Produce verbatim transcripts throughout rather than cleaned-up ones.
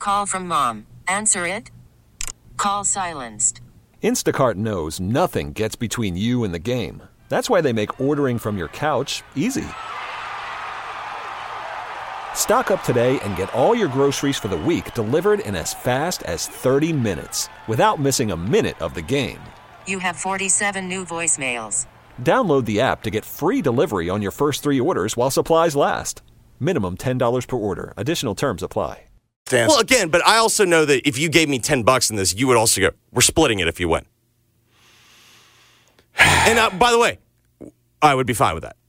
call from mom. Answer it. Call silenced. Instacart knows nothing gets between you and the game. That's why they make ordering from your couch easy. Stock up today and get all your groceries for the week delivered in as fast as thirty minutes without missing a minute of the game. You have forty-seven new voicemails. Download the app to get free delivery on your first three orders while supplies last. Minimum ten dollars per order. Additional terms apply. Dance. Well, again, but I also know that if you gave me ten bucks in this, you would also go, we're splitting it if you win. And uh, by the way, I would be fine with that.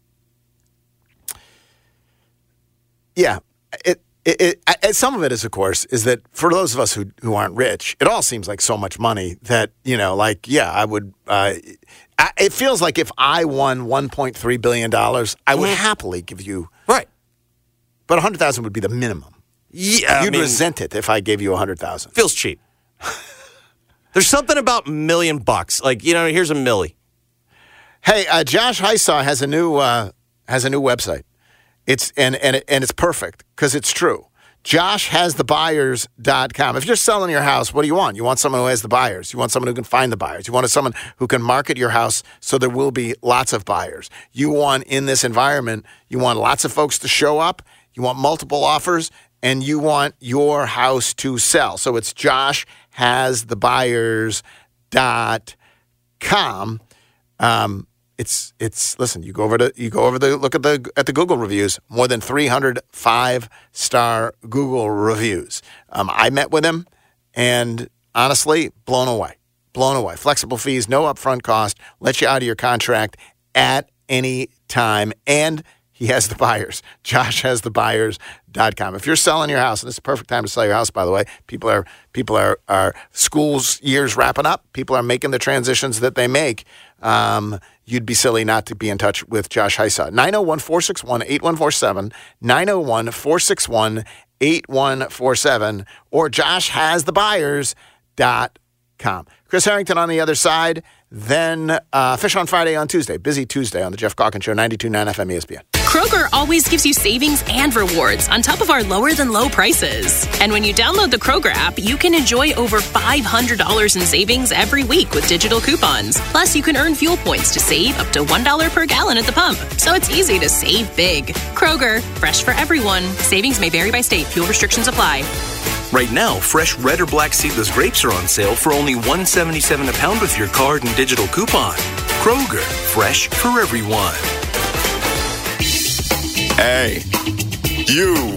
Yeah. It, it, it, it, some of it is, of course, is that for those of us who, who aren't rich, it all seems like so much money that, you know, like, yeah, I would, uh, I, it feels like if I won one point three billion dollars, I would mm-hmm. happily give you. Right. But one hundred thousand dollars would be the minimum. Yeah, You'd I mean, resent it if I gave you one hundred thousand dollars. Feels cheap. There's something about million bucks. Like, you know, here's a milli. Hey, uh, Josh Hysaw has a new uh, has a new website. It's and and it, and it's perfect because it's true. josh has the buyers dot com. If you're selling your house, what do you want? You want someone who has the buyers. You want someone who can find the buyers. You want someone who can market your house so there will be lots of buyers. You want, in this environment, you want lots of folks to show up. You want multiple offers. And you want your house to sell. So it's josh has the buyers dot com. Um, it's it's listen, you go over to you go over the look at the at the Google reviews. More than three hundred five-star Google reviews. Um, I met with him and honestly, blown away. Blown away. Flexible fees, no upfront cost, let you out of your contract at any time. And he has the buyers. josh has the buyers dot com. If you're selling your house, and this is the perfect time to sell your house, by the way, people are people are, are school's years wrapping up. People are making the transitions that they make. Um, you'd be silly not to be in touch with Josh Hysaw. nine oh one, four six one, eight one four seven, nine oh one, four six one, eight one four seven, or josh has the buyers dot com. Chris Harrington on the other side. Then uh, Fish on Friday on Tuesday. Busy Tuesday on the Jeff Calkins Show, ninety-two point nine F M E S P N. Kroger always gives you savings and rewards on top of our lower-than-low prices. And when you download the Kroger app, you can enjoy over five hundred dollars in savings every week with digital coupons. Plus, you can earn fuel points to save up to one dollar per gallon at the pump. So it's easy to save big. Kroger, fresh for everyone. Savings may vary by state. Fuel restrictions apply. Right now, fresh red or black seedless grapes are on sale for only one dollar and seventy-seven cents a pound with your card and digital coupon. Kroger, fresh for everyone. Hey, you.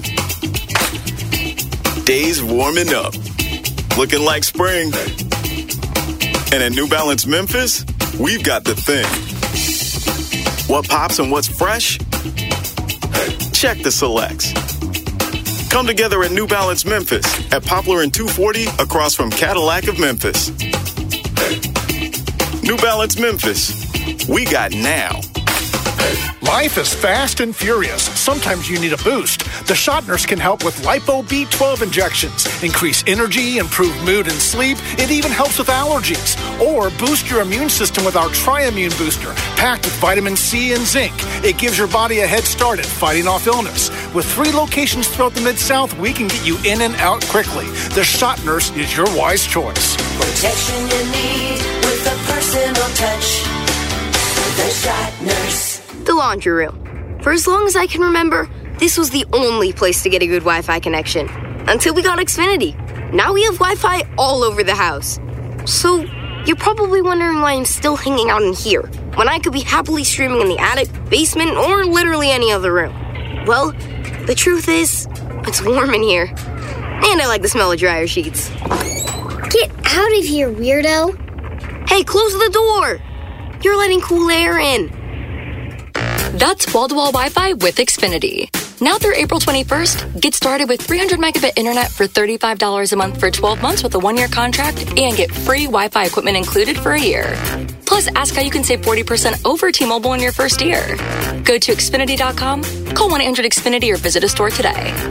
Days warming up. Looking like spring. And at New Balance Memphis, we've got the thing. What pops and what's fresh? Check the selects. Come together at New Balance Memphis at Poplar and two forty across from Cadillac of Memphis. New Balance Memphis. We got now. Life is fast and furious. Sometimes you need a boost. The Shot Nurse can help with Lipo B twelve injections, increase energy, improve mood and sleep. It even helps with allergies. Or boost your immune system with our Tri-Immune Booster, packed with vitamin C and zinc. It gives your body a head start at fighting off illness. With three locations throughout the Mid-South, we can get you in and out quickly. The Shot Nurse is your wise choice. Protection you need with a personal touch. The Shot Nurse. The laundry room. For as long as I can remember, this was the only place to get a good Wi-Fi connection. Until we got Xfinity. Now we have Wi-Fi all over the house. So, you're probably wondering why I'm still hanging out in here, when I could be happily streaming in the attic, basement, or literally any other room. Well, the truth is, it's warm in here. And I like the smell of dryer sheets. Get out of here, weirdo. Hey, close the door! You're letting cool air in. That's wall-to-wall Wi-Fi with Xfinity. Now through April twenty-first, get started with three hundred megabit internet for thirty-five dollars a month for twelve months with a one-year contract and get free Wi-Fi equipment included for a year. Plus, ask how you can save forty percent over T-Mobile in your first year. Go to Xfinity dot com, call one eight hundred X Finity or visit a store today.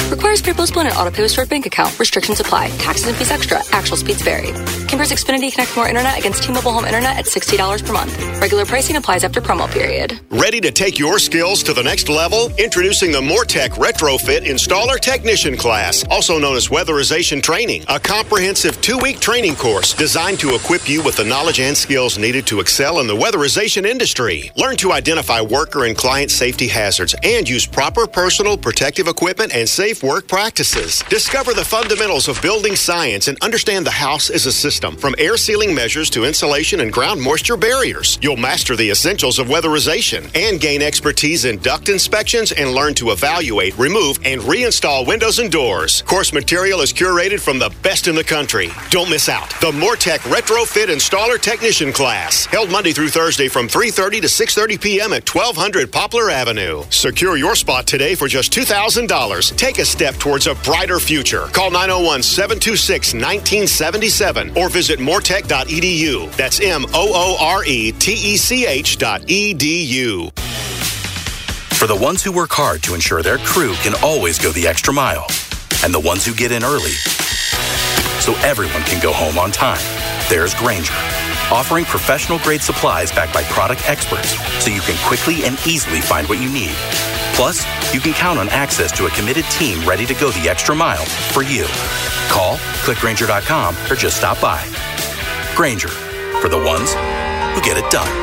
Requires pre-post and auto-pay stored bank account. Restrictions apply. Taxes and fees extra. Actual speeds vary. Compares Xfinity Connect More Internet against T-Mobile Home Internet at sixty dollars per month. Regular pricing applies after promo period. Ready to take your skills to the next level? Introducing the Mortec Retrofit Installer Technician class, also known as Weatherization Training, a comprehensive two-week training course designed to equip you with the knowledge and skills needed to excel in the weatherization industry. Learn to identify worker and client safety hazards and use proper personal protective equipment and safe work practices. Discover the fundamentals of building science and understand the house as a system, from air sealing measures to insulation and ground moisture barriers. You'll master the essentials of weatherization and gain expertise in duct inspections and learn to evaluate, remove, and reinstall windows and doors. Course material is curated from the best in the country. Don't miss out. The Mortec Retrofit Installer Technician class, held Monday through Thursday from three thirty to six thirty p.m. at twelve hundred Poplar Avenue. Secure your spot today for just two thousand dollars. Take a step towards a brighter future. Call nine oh one, seven two six, one nine seven seven or visit mortec dot e d u. That's M O O R E T E C H dot E D U. For the ones who work hard to ensure their crew can always go the extra mile, and the ones who get in early so everyone can go home on time, there's Grainger, offering professional-grade supplies backed by product experts so you can quickly and easily find what you need. Plus, you can count on access to a committed team ready to go the extra mile for you. Call, click Grainger dot com, or just stop by. Grainger, for the ones who get it done.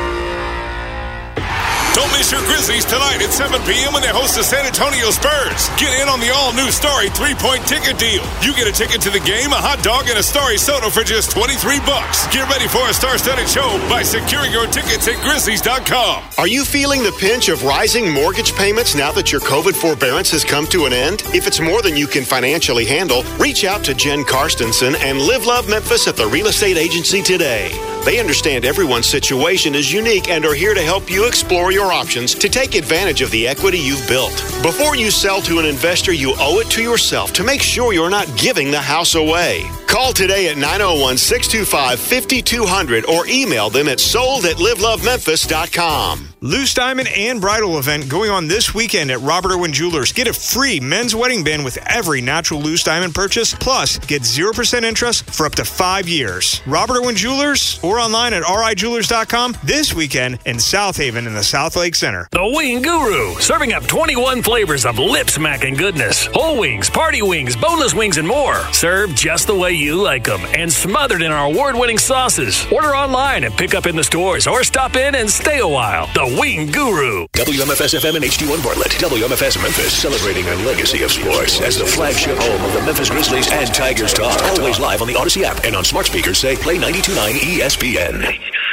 Don't miss your Grizzlies tonight at seven p.m. when they host the San Antonio Spurs. Get in on the all-new Starry three-point ticket deal. You get a ticket to the game, a hot dog, and a Starry soda for just twenty-three bucks. Get ready for a star-studded show by securing your tickets at Grizzlies dot com. Are you feeling the pinch of rising mortgage payments now that your COVID forbearance has come to an end? If it's more than you can financially handle, reach out to Jen Karstensen and Live Love Memphis at the Real Estate Agency today. They understand everyone's situation is unique and are here to help you explore your options to take advantage of the equity you've built. Before you sell to an investor, you owe it to yourself to make sure you're not giving the house away. Call today at nine oh one, six two five, five two zero zero or email them at sold at live love memphis dot com. Loose Diamond and Bridal event going on this weekend at Robert Irwin Jewelers. Get a free men's wedding band with every natural Loose Diamond purchase. Plus, get zero percent interest for up to five years. Robert Irwin Jewelers or online at r i jewelers dot com this weekend in South Haven in the South Lake Center. The Wing Guru, serving up twenty-one flavors of lip-smacking goodness. Whole wings, party wings, boneless wings, and more. Served just the way you like them and smothered in our award-winning sauces. Order online and pick up in the stores or stop in and stay a while. The Wing Guru. W M F S F M and H D one Bartlett. W M F S Memphis, celebrating a legacy of sports as the flagship home of the Memphis Grizzlies and Tigers talk. Always live on the Odyssey app and on smart speakers. Say play ninety-two point nine E S P N.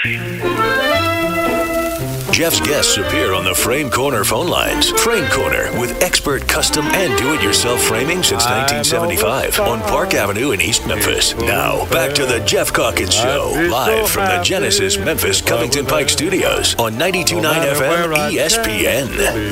Jeff's guests appear on the Frame Corner phone lines. Frame Corner, with expert custom and do-it-yourself framing since nineteen seventy-five on Park Avenue in East Memphis. Now, back to the Jeff Calkins Show, live from the Genesis Memphis Covington Pike Studios on ninety-two point nine F M E S P N.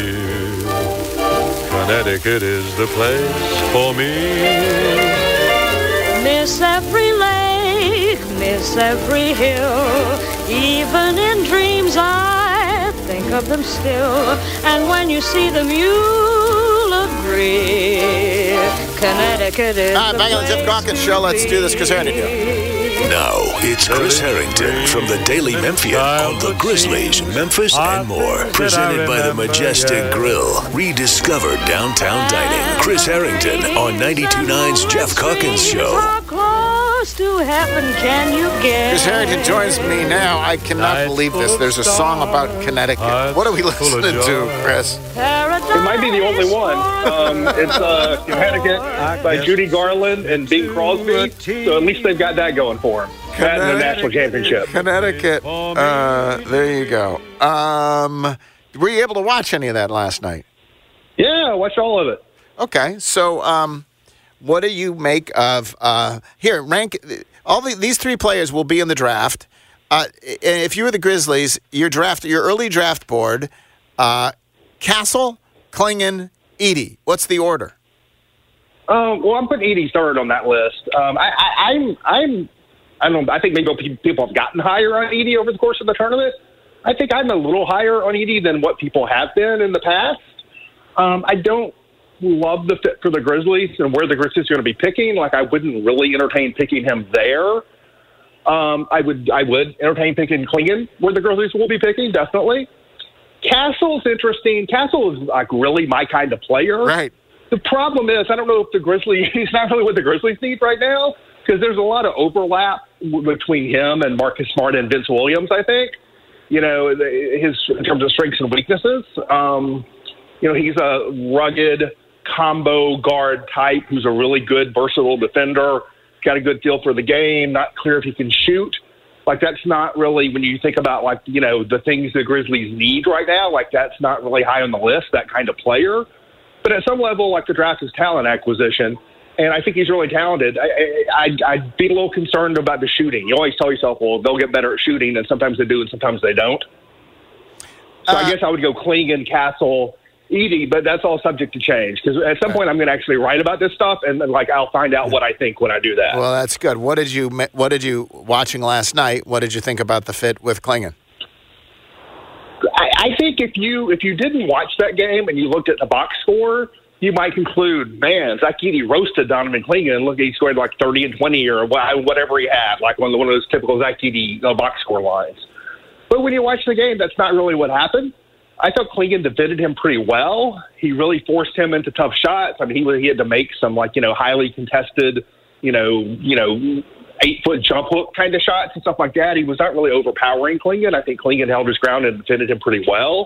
Connecticut is the place for me. Miss every lake, miss every hill, even in dreams I think of them still. And when you see them, you'll agree. Connecticut is All right, back on the Jeff Calkins Show. Let's do this, Chris Harrington. Now, it's Chris Harrington from the Daily Memphian on the Grizzlies, Memphis, and more. Presented by the Majestic Grill. Rediscover downtown dining. Chris Harrington on ninety-two point nine's Jeff Calkins Show. How close to heaven can you get? Chris Harrington joins me now. I cannot believe this. There's a song about Connecticut. What are we listening to, Chris? It might be the only one. Um, it's uh, Connecticut by Judy Garland and Bing Crosby. So at least they've got that going for them. That and the national championship. Connecticut. Uh, there you go. Um, were you able to watch any of that last night? Yeah, I watched all of it. Okay, so um, what do you make of uh, here? Rank all the, these three players will be in the draft. Uh, if you were the Grizzlies, your draft, your early draft board, uh, Castle, Klingon, Edey. What's the order? Um, well, I'm putting Edey third on that list. Um, I, I, I'm, I'm, I don't know. I think maybe people have gotten higher on Edey over the course of the tournament. I think I'm a little higher on Edey than what people have been in the past. Um, I don't. love the fit for the Grizzlies and where the Grizzlies are going to be picking. Like, I wouldn't really entertain picking him there. Um, I would I would entertain picking Klingon where the Grizzlies will be picking, definitely. Castle's interesting. Castle is, like, really my kind of player. Right. The problem is, I don't know if the Grizzlies, he's not really what the Grizzlies need right now, because there's a lot of overlap between him and Marcus Smart and Vince Williams, I think. You know, his in terms of strengths and weaknesses. Um, you know, he's a rugged combo guard type who's a really good, versatile defender, got a good feel for the game, not clear if he can shoot. Like, that's not really, when you think about, like, you know, the things the Grizzlies need right now, like, that's not really high on the list, that kind of player. But at some level, like, the draft is talent acquisition, and I think he's really talented. I, I, I'd, I'd be a little concerned about the shooting. You always tell yourself, well, they'll get better at shooting, and sometimes they do and sometimes they don't. So uh, I guess I would go Klingon, Castle, Edey, but that's all subject to change, because at some point I'm going to actually write about this stuff, and then, like, I'll find out what I think when I do that. Well, that's good. What did you, what did you, watching last night, what did you think about the fit with Klingon? I, I think if you if you didn't watch that game and you looked at the box score, you might conclude, man, Zach Edey roasted Donovan Klingon, and look, he scored like thirty and twenty or whatever he had, like one of, one of those typical Zach Edey uh, box score lines. But when you watch the game, that's not really what happened. I thought Klingon defended him pretty well. He really forced him into tough shots. I mean, he he had to make some, like, you know, highly contested, you know, you know, eight-foot jump hook kind of shots and stuff like that. He was not really overpowering Klingon. I think Klingon held his ground and defended him pretty well.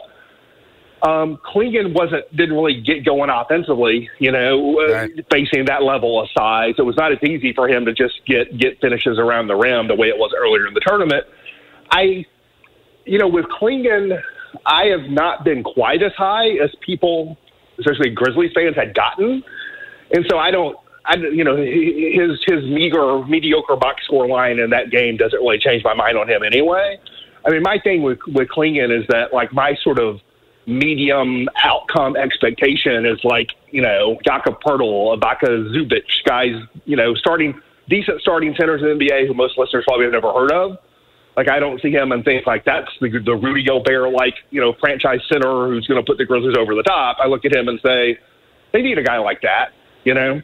Um, Klingon wasn't didn't really get going offensively, you know, right. uh, facing that level of size. It was not as easy for him to just get get finishes around the rim the way it was earlier in the tournament. I, you know, with Klingon, I have not been quite as high as people, especially Grizzlies fans, had gotten. And so I don't, I, you know, his his meager, mediocre box score line in that game doesn't really change my mind on him anyway. I mean, my thing with, with Klingon is that, like, my sort of medium outcome expectation is, like, you know, Jakob Poeltl, Ibaka Zubac, guys, you know, starting decent starting centers in the N B A who most listeners probably have never heard of. Like, I don't see him and think, like, that's the, the Rudy Gobert, like, you know, franchise center who's going to put the Grizzlies over the top. I look at him and say, they need a guy like that, you know?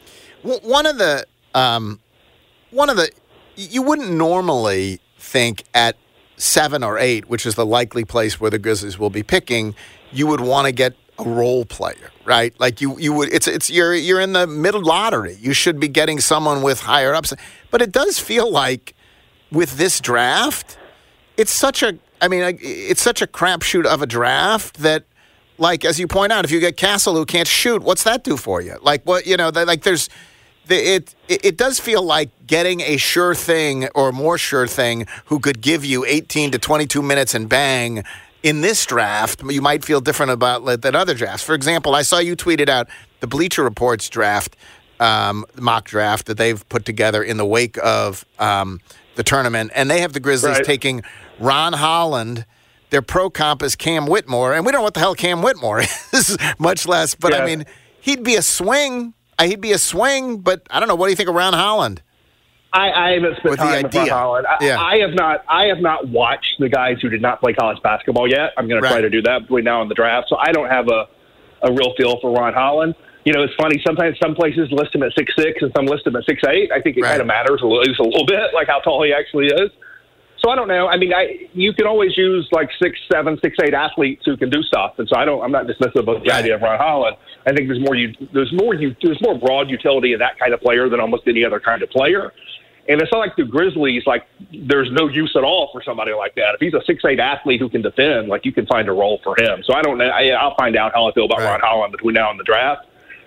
One of the, um, one of the, you wouldn't normally think at seven or eight, which is the likely place where the Grizzlies will be picking, you would want to get a role player, right? Like you, you would. It's it's you're you're in the middle lottery. You should be getting someone with higher ups. But it does feel like with this draft, it's such a. I mean, it's such a crapshoot of a draft that, like, as you point out, if you get Castle who can't shoot, what's that do for you? Like, what you know, like there's. It, it it does feel like getting a sure thing or more sure thing who could give you eighteen to twenty-two minutes and bang in this draft. You might feel different about than other drafts. For example, I saw you tweeted out the Bleacher Report's draft, um, mock draft that they've put together in the wake of um, the tournament, and they have the Grizzlies right. taking Ron Holland. Their pro comp is Cam Whitmore, and we don't know what the hell Cam Whitmore is, much less. But yeah. I mean, he'd be a swing. He'd be a swing, but I don't know. What do you think of Ron Holland? I, I haven't spent time with Ron Holland. I, yeah. I have not. I have not watched the guys who did not play college basketball yet. I'm going right. to try to do that between now and the draft. So I don't have a, a real feel for Ron Holland. You know, it's funny. Sometimes some places list him at six six and some list him at six eight. I think it right. kind of matters a little, a little bit, like how tall he actually is. So I don't know. I mean, I you can always use like six seven, six eight athletes who can do stuff, and so I don't. I'm not dismissive of the right. idea of Ron Holland. I think there's more. You there's more. You there's more broad utility in that kind of player than almost any other kind of player. And it's not like the Grizzlies. Like there's no use at all for somebody like that. If he's a six eight athlete who can defend, like you can find a role for him. So I don't know. I, I'll find out how I feel about right. Ron Holland between now and the draft.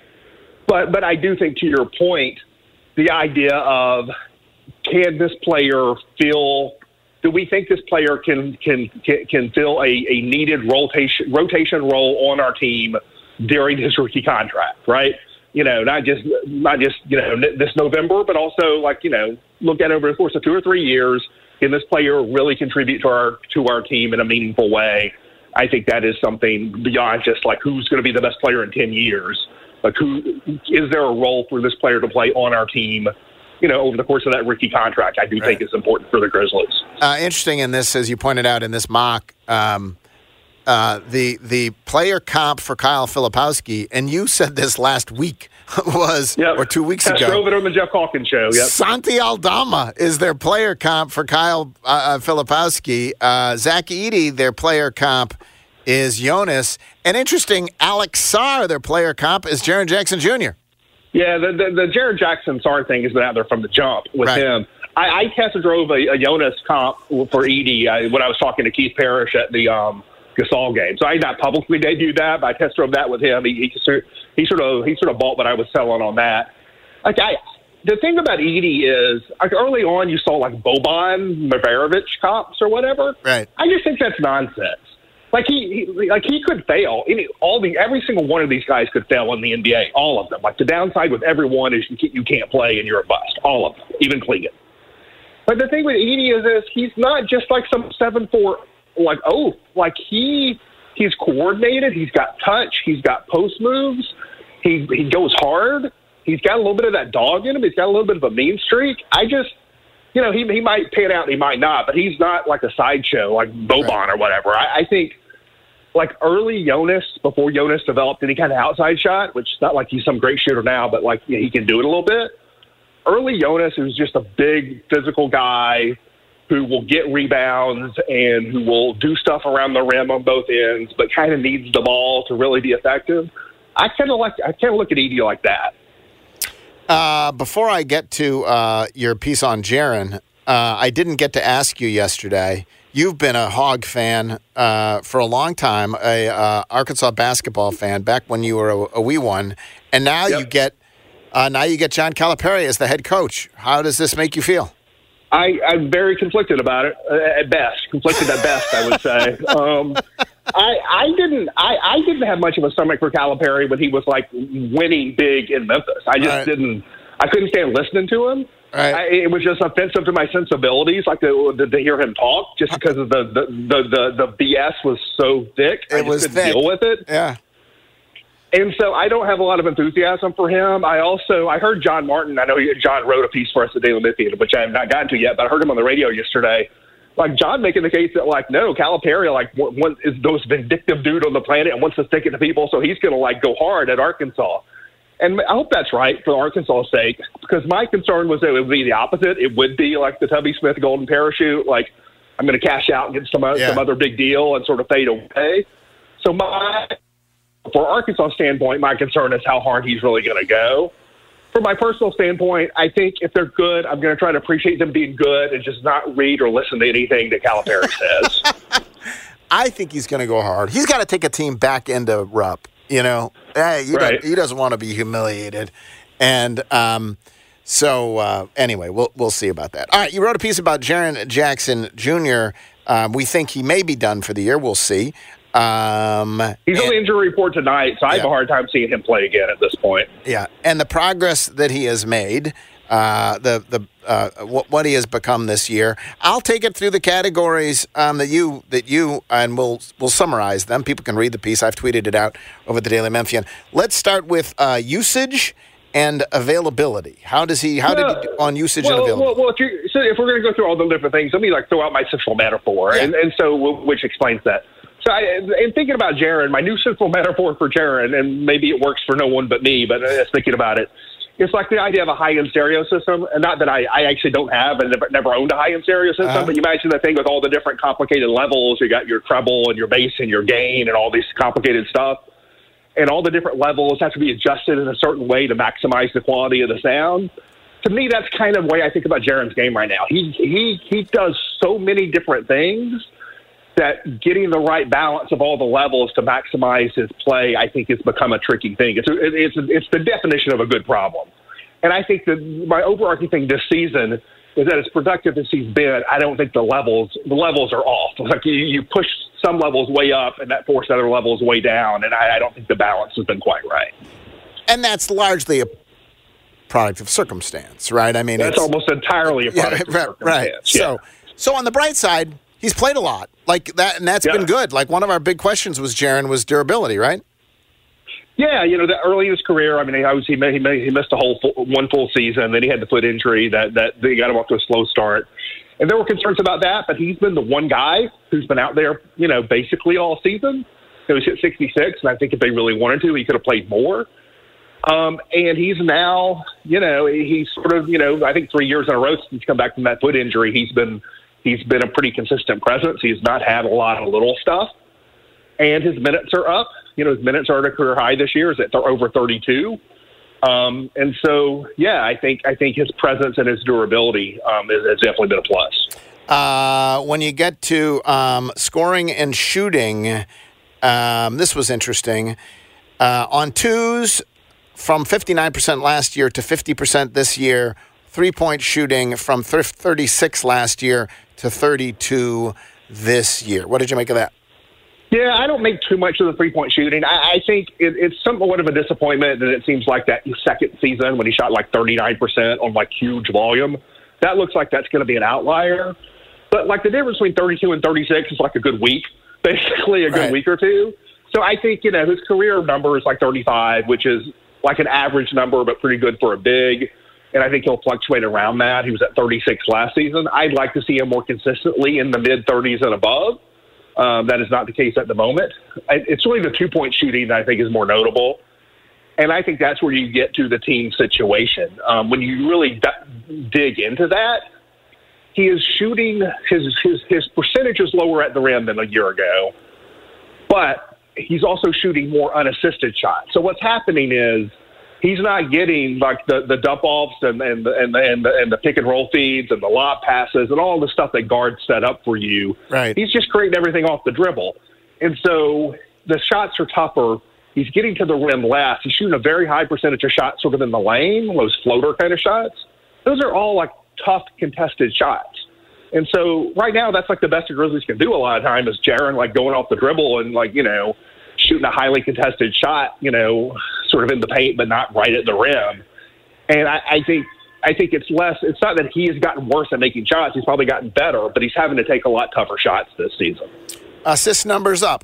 But but I do think, to your point, the idea of can this player feel. Do we think this player can can can, can fill a, a needed rotation rotation role on our team during his rookie contract? Right, you know, not just not just you know this November, but also like you know look at over the course of two or three years. Can this player really contribute to our to our team in a meaningful way? I think that is something beyond just like who's going to be the best player in ten years. Like who is there a role for this player to play on our team? You know, over the course of that rookie contract, I do right. think is important for the Grizzlies. Uh, interesting in this, as you pointed out in this mock, um, uh, the the player comp for Kyle Filipowski, and you said this last week, was, yep. or two weeks Test ago. drove it on the Jeff Hawkins show, yep. Santi Aldama is their player comp for Kyle uh, Filipowski. Uh, Zach Edey, their player comp, is Jonas. And interesting, Alex Sarr, their player comp, is Jaren Jackson Junior Yeah, the the, the Jaren Jackson Sarr thing has been out there from the jump with right. him. I, I test drove a, a Jonas comp for Edey I, when I was talking to Keith Parrish at the um, Gasol game. So I not publicly debuted that, but I test drove that with him. He, he he sort of he sort of bought what I was selling on that. Like I, the thing about Edey is, like early on, you saw like Boban Maverovic comps or whatever. Right. I just think that's nonsense. Like he, he like he could fail. Any, all the every single one of these guys could fail in the N B A. All of them. Like the downside with everyone is you can't, you can't play and you're a bust. All of them, even Clegan. But the thing with Edey is this: he's not just like some seven four like oh like he he's coordinated. He's got touch. He's got post moves. He he goes hard. He's got a little bit of that dog in him. He's got a little bit of a mean streak. I just, you know, he he might pan out and he might not, but he's not like a sideshow like Boban right. or whatever. I, I think like early Jonas, before Jonas developed any kind of outside shot, which is not like he's some great shooter now, but like you know, he can do it a little bit. Early Jonas is just a big physical guy who will get rebounds and who will do stuff around the rim on both ends, but kind of needs the ball to really be effective. I kind of like I kind of look at Edey like that. Uh, before I get to uh, your piece on Jaren, uh, I didn't get to ask you yesterday. You've been a Hog fan uh, for a long time, a uh, Arkansas basketball fan back when you were a, a wee one, and now yep. you get uh, now you get John Calipari as the head coach. How does this make you feel? I, I'm very conflicted about it, uh, at best. Conflicted at best, I would say. Um, I, I didn't. I, I didn't have much of a stomach for Calipari when he was like winning big in Memphis. I just right. didn't. I couldn't stand listening to him. Right. I, it was just offensive to my sensibilities, like to, to, to hear him talk, just because of the the, the, the, the B S was so thick. It I just was couldn't thick. deal with it. Yeah. And so I don't have a lot of enthusiasm for him. I also, I heard John Martin, I know he, John wrote a piece for us at Daily Memphian, which I have not gotten to yet, but I heard him on the radio yesterday. Like John making the case that like, no, Calipari like one, is the most vindictive dude on the planet and wants to stick it to people. So he's going to like go hard at Arkansas. And I hope that's right for Arkansas' sake, because my concern was that it would be the opposite. It would be like the Tubby Smith golden parachute. Like I'm going to cash out and get some, yeah. some other big deal and sort of fade away. So my, For Arkansas' standpoint, my concern is how hard he's really going to go. From my personal standpoint, I think if they're good, I'm going to try to appreciate them being good and just not read or listen to anything that Calipari says. I think he's going to go hard. He's got to take a team back into Rupp. You know, hey, he, right. does, he doesn't want to be humiliated. And um, so, uh, anyway, we'll we'll see about that. All right, you wrote a piece about Jaren Jackson Junior Um, we think he may be done for the year. We'll see. Um, He's and, on the injury report tonight, so I have yeah. a hard time seeing him play again at this point. Yeah, and the progress that he has made, uh, the the uh, what, what he has become this year. I'll take it through the categories um, that you that you and we'll we'll summarize them. People can read the piece. I've tweeted it out over the Daily Memphian. Let's start with uh, usage and availability. How does he? How yeah. did he do on usage well, and availability? Well, well if, you, so if we're going to go through all the different things, let me like throw out my central metaphor, yeah. and, and so which explains that. So, I, in thinking about Jaren, my new central metaphor for Jaren, and maybe it works for no one but me, but uh, thinking about it, it's like the idea of a high-end stereo system. And not that I, I actually don't have and never, never owned a high-end stereo system, uh-huh. but you imagine that thing with all the different complicated levels. You got your treble and your bass and your gain and all these complicated stuff. And all the different levels have to be adjusted in a certain way to maximize the quality of the sound. To me, that's kind of the way I think about Jaren's game right now. He he he does so many different things that getting the right balance of all the levels to maximize his play, I think, has become a tricky thing. It's a, it's a, it's the definition of a good problem. And I think that my overarching thing this season is that as productive as he's been, I don't think the levels the levels are off. Like you, you push some levels way up and that forced other levels way down, and I, I don't think the balance has been quite right. And that's largely a product of circumstance, right? I mean, that's it's, almost entirely a product yeah, of right, circumstance. Right. Yeah. So, so on the bright side, he's played a lot like that, and that's yeah. been good. Like one of our big questions was Jaren was durability, right? Yeah, you know, the early in his career, I mean, he was, he, he, he missed a whole full, one full season. Then he had the foot injury that that, that got him off to a slow start. And there were concerns about that, but he's been the one guy who's been out there, you know, basically all season. He was hit sixty-six, and I think if they really wanted to, he could have played more. Um, and he's now, you know, he's sort of, you know, I think three years in a row since he's come back from that foot injury, he's been he's been a pretty consistent presence. He's not had a lot of little stuff. And his minutes are up. You know, his minutes are at a career high this year. Is at over thirty-two. Um, and so, yeah, I think I think his presence and his durability um, has, has definitely been a plus. Uh, when you get to um, scoring and shooting, um, this was interesting. Uh, on twos, from fifty-nine percent last year to fifty percent this year. Three-point shooting from thirty-six last year to thirty-two this year. What did you make of that? Yeah, I don't make too much of the three-point shooting. I, I think it, it's somewhat of a disappointment that it seems like that second season when he shot like thirty-nine percent on like huge volume, that looks like that's going to be an outlier. But like the difference between thirty-two and thirty-six is like a good week, basically a good right. week or two. So I think, you know, his career number is like thirty-five, which is like an average number, but pretty good for a big. And I think he'll fluctuate around that. He was at thirty-six last season. I'd like to see him more consistently in the mid-thirties and above. Um, that is not the case at the moment. It's really the two-point shooting that I think is more notable. And I think that's where you get to the team situation. Um, when you really d- dig into that, he is shooting, his, his, his percentage is lower at the rim than a year ago, but he's also shooting more unassisted shots. So what's happening is he's not getting like the, the dump offs and, and, the, and, the, and, the, and the pick and roll feeds and the lob passes and all the stuff that guards set up for you. Right. He's just creating everything off the dribble. And so the shots are tougher. He's getting to the rim less. He's shooting a very high percentage of shots sort of in the lane, those floater kind of shots. Those are all like tough contested shots. And so right now that's like the best the Grizzlies can do a lot of time is Jaren like going off the dribble and like, you know, shooting a highly contested shot, you know, sort of in the paint, but not right at the rim. And I, I think I think it's less, it's not that he has gotten worse at making shots. He's probably gotten better, but he's having to take a lot tougher shots this season. Assist numbers up.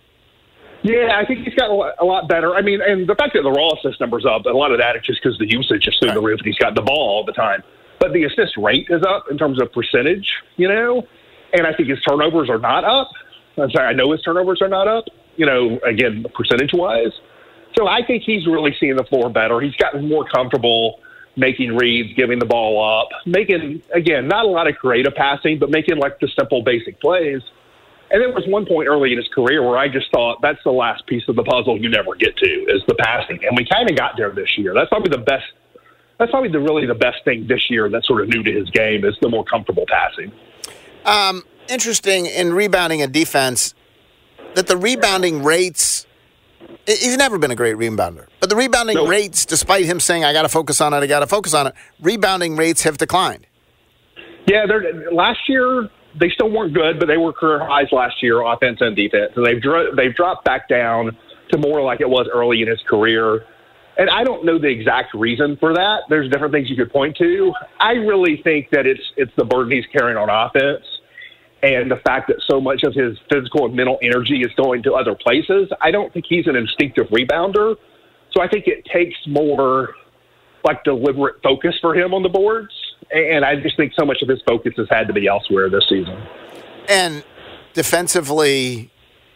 Yeah, I think he's gotten a lot better. I mean, and the fact that the raw assist numbers up, a lot of that is just because the usage is through right. the roof and he's got the ball all the time. But the assist rate is up in terms of percentage, you know, and I think his turnovers are not up. I'm sorry, I know his turnovers are not up. You know, again, percentage-wise. So I think he's really seeing the floor better. He's gotten more comfortable making reads, giving the ball up, making, again, not a lot of creative passing, but making, like, the simple, basic plays. And there was one point early in his career where I just thought that's the last piece of the puzzle you never get to is the passing. And we kind of got there this year. That's probably the best – that's probably the really the best thing this year that's sort of new to his game is the more comfortable passing. Um, interesting in rebounding and defense – that the rebounding rates, he's never been a great rebounder, but the rebounding nope. rates, despite him saying, I got to focus on it, I got to focus on it, rebounding rates have declined. Yeah, they're, last year, they still weren't good, but they were career highs last year, offense and defense. And they've, dro- they've dropped back down to more like it was early in his career. And I don't know the exact reason for that. There's different things you could point to. I really think that it's it's the burden he's carrying on offense. And the fact that so much of his physical and mental energy is going to other places, I don't think he's an instinctive rebounder. So I think it takes more like deliberate focus for him on the boards. And I just think so much of his focus has had to be elsewhere this season. And defensively,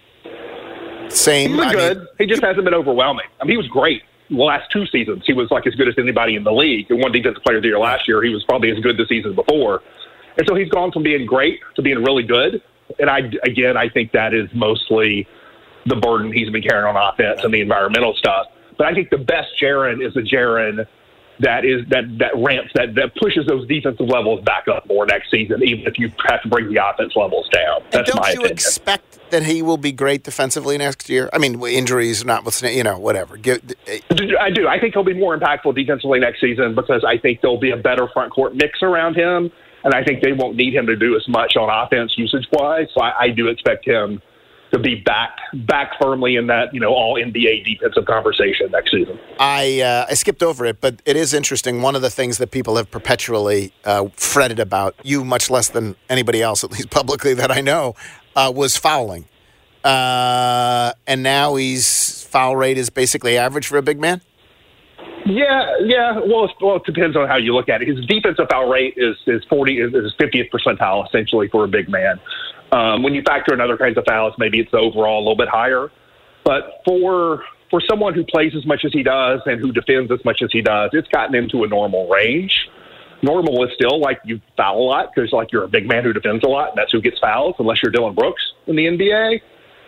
same. He's been I good. Mean, he just hasn't been overwhelming. I mean, he was great. The last two seasons, he was like as good as anybody in the league. And one defensive player of the year last year, he was probably as good the season before. And so he's gone from being great to being really good. And I, again, I think that is mostly the burden he's been carrying on offense and the environmental stuff. But I think the best Jaren is a Jaren that is that that ramps that that pushes those defensive levels back up more next season, even if you have to bring the offense levels down. That's and don't my you opinion. expect that he will be great defensively next year? I mean, injuries notwithstanding, you know, whatever. Give, I do. I think he'll be more impactful defensively next season because I think there'll be a better front court mix around him. And I think they won't need him to do as much on offense usage-wise. So I, I do expect him to be back back firmly in that, you know, all N B A defensive conversation next season. I uh, I skipped over it, but it is interesting. One of the things that people have perpetually uh, fretted about, you much less than anybody else, at least publicly that I know, uh, was fouling. Uh, and now he's foul rate is basically average for a big man? Yeah, yeah. Well, it's, well, it depends on how you look at it. His defensive foul rate is is forty is his fiftieth percentile essentially for a big man. Um, when you factor in other kinds of fouls, maybe it's overall a little bit higher. But for for someone who plays as much as he does and who defends as much as he does, it's gotten into a normal range. Normal is still like you foul a lot because like you're a big man who defends a lot, and that's who gets fouls, unless you're Dylan Brooks in the N B A.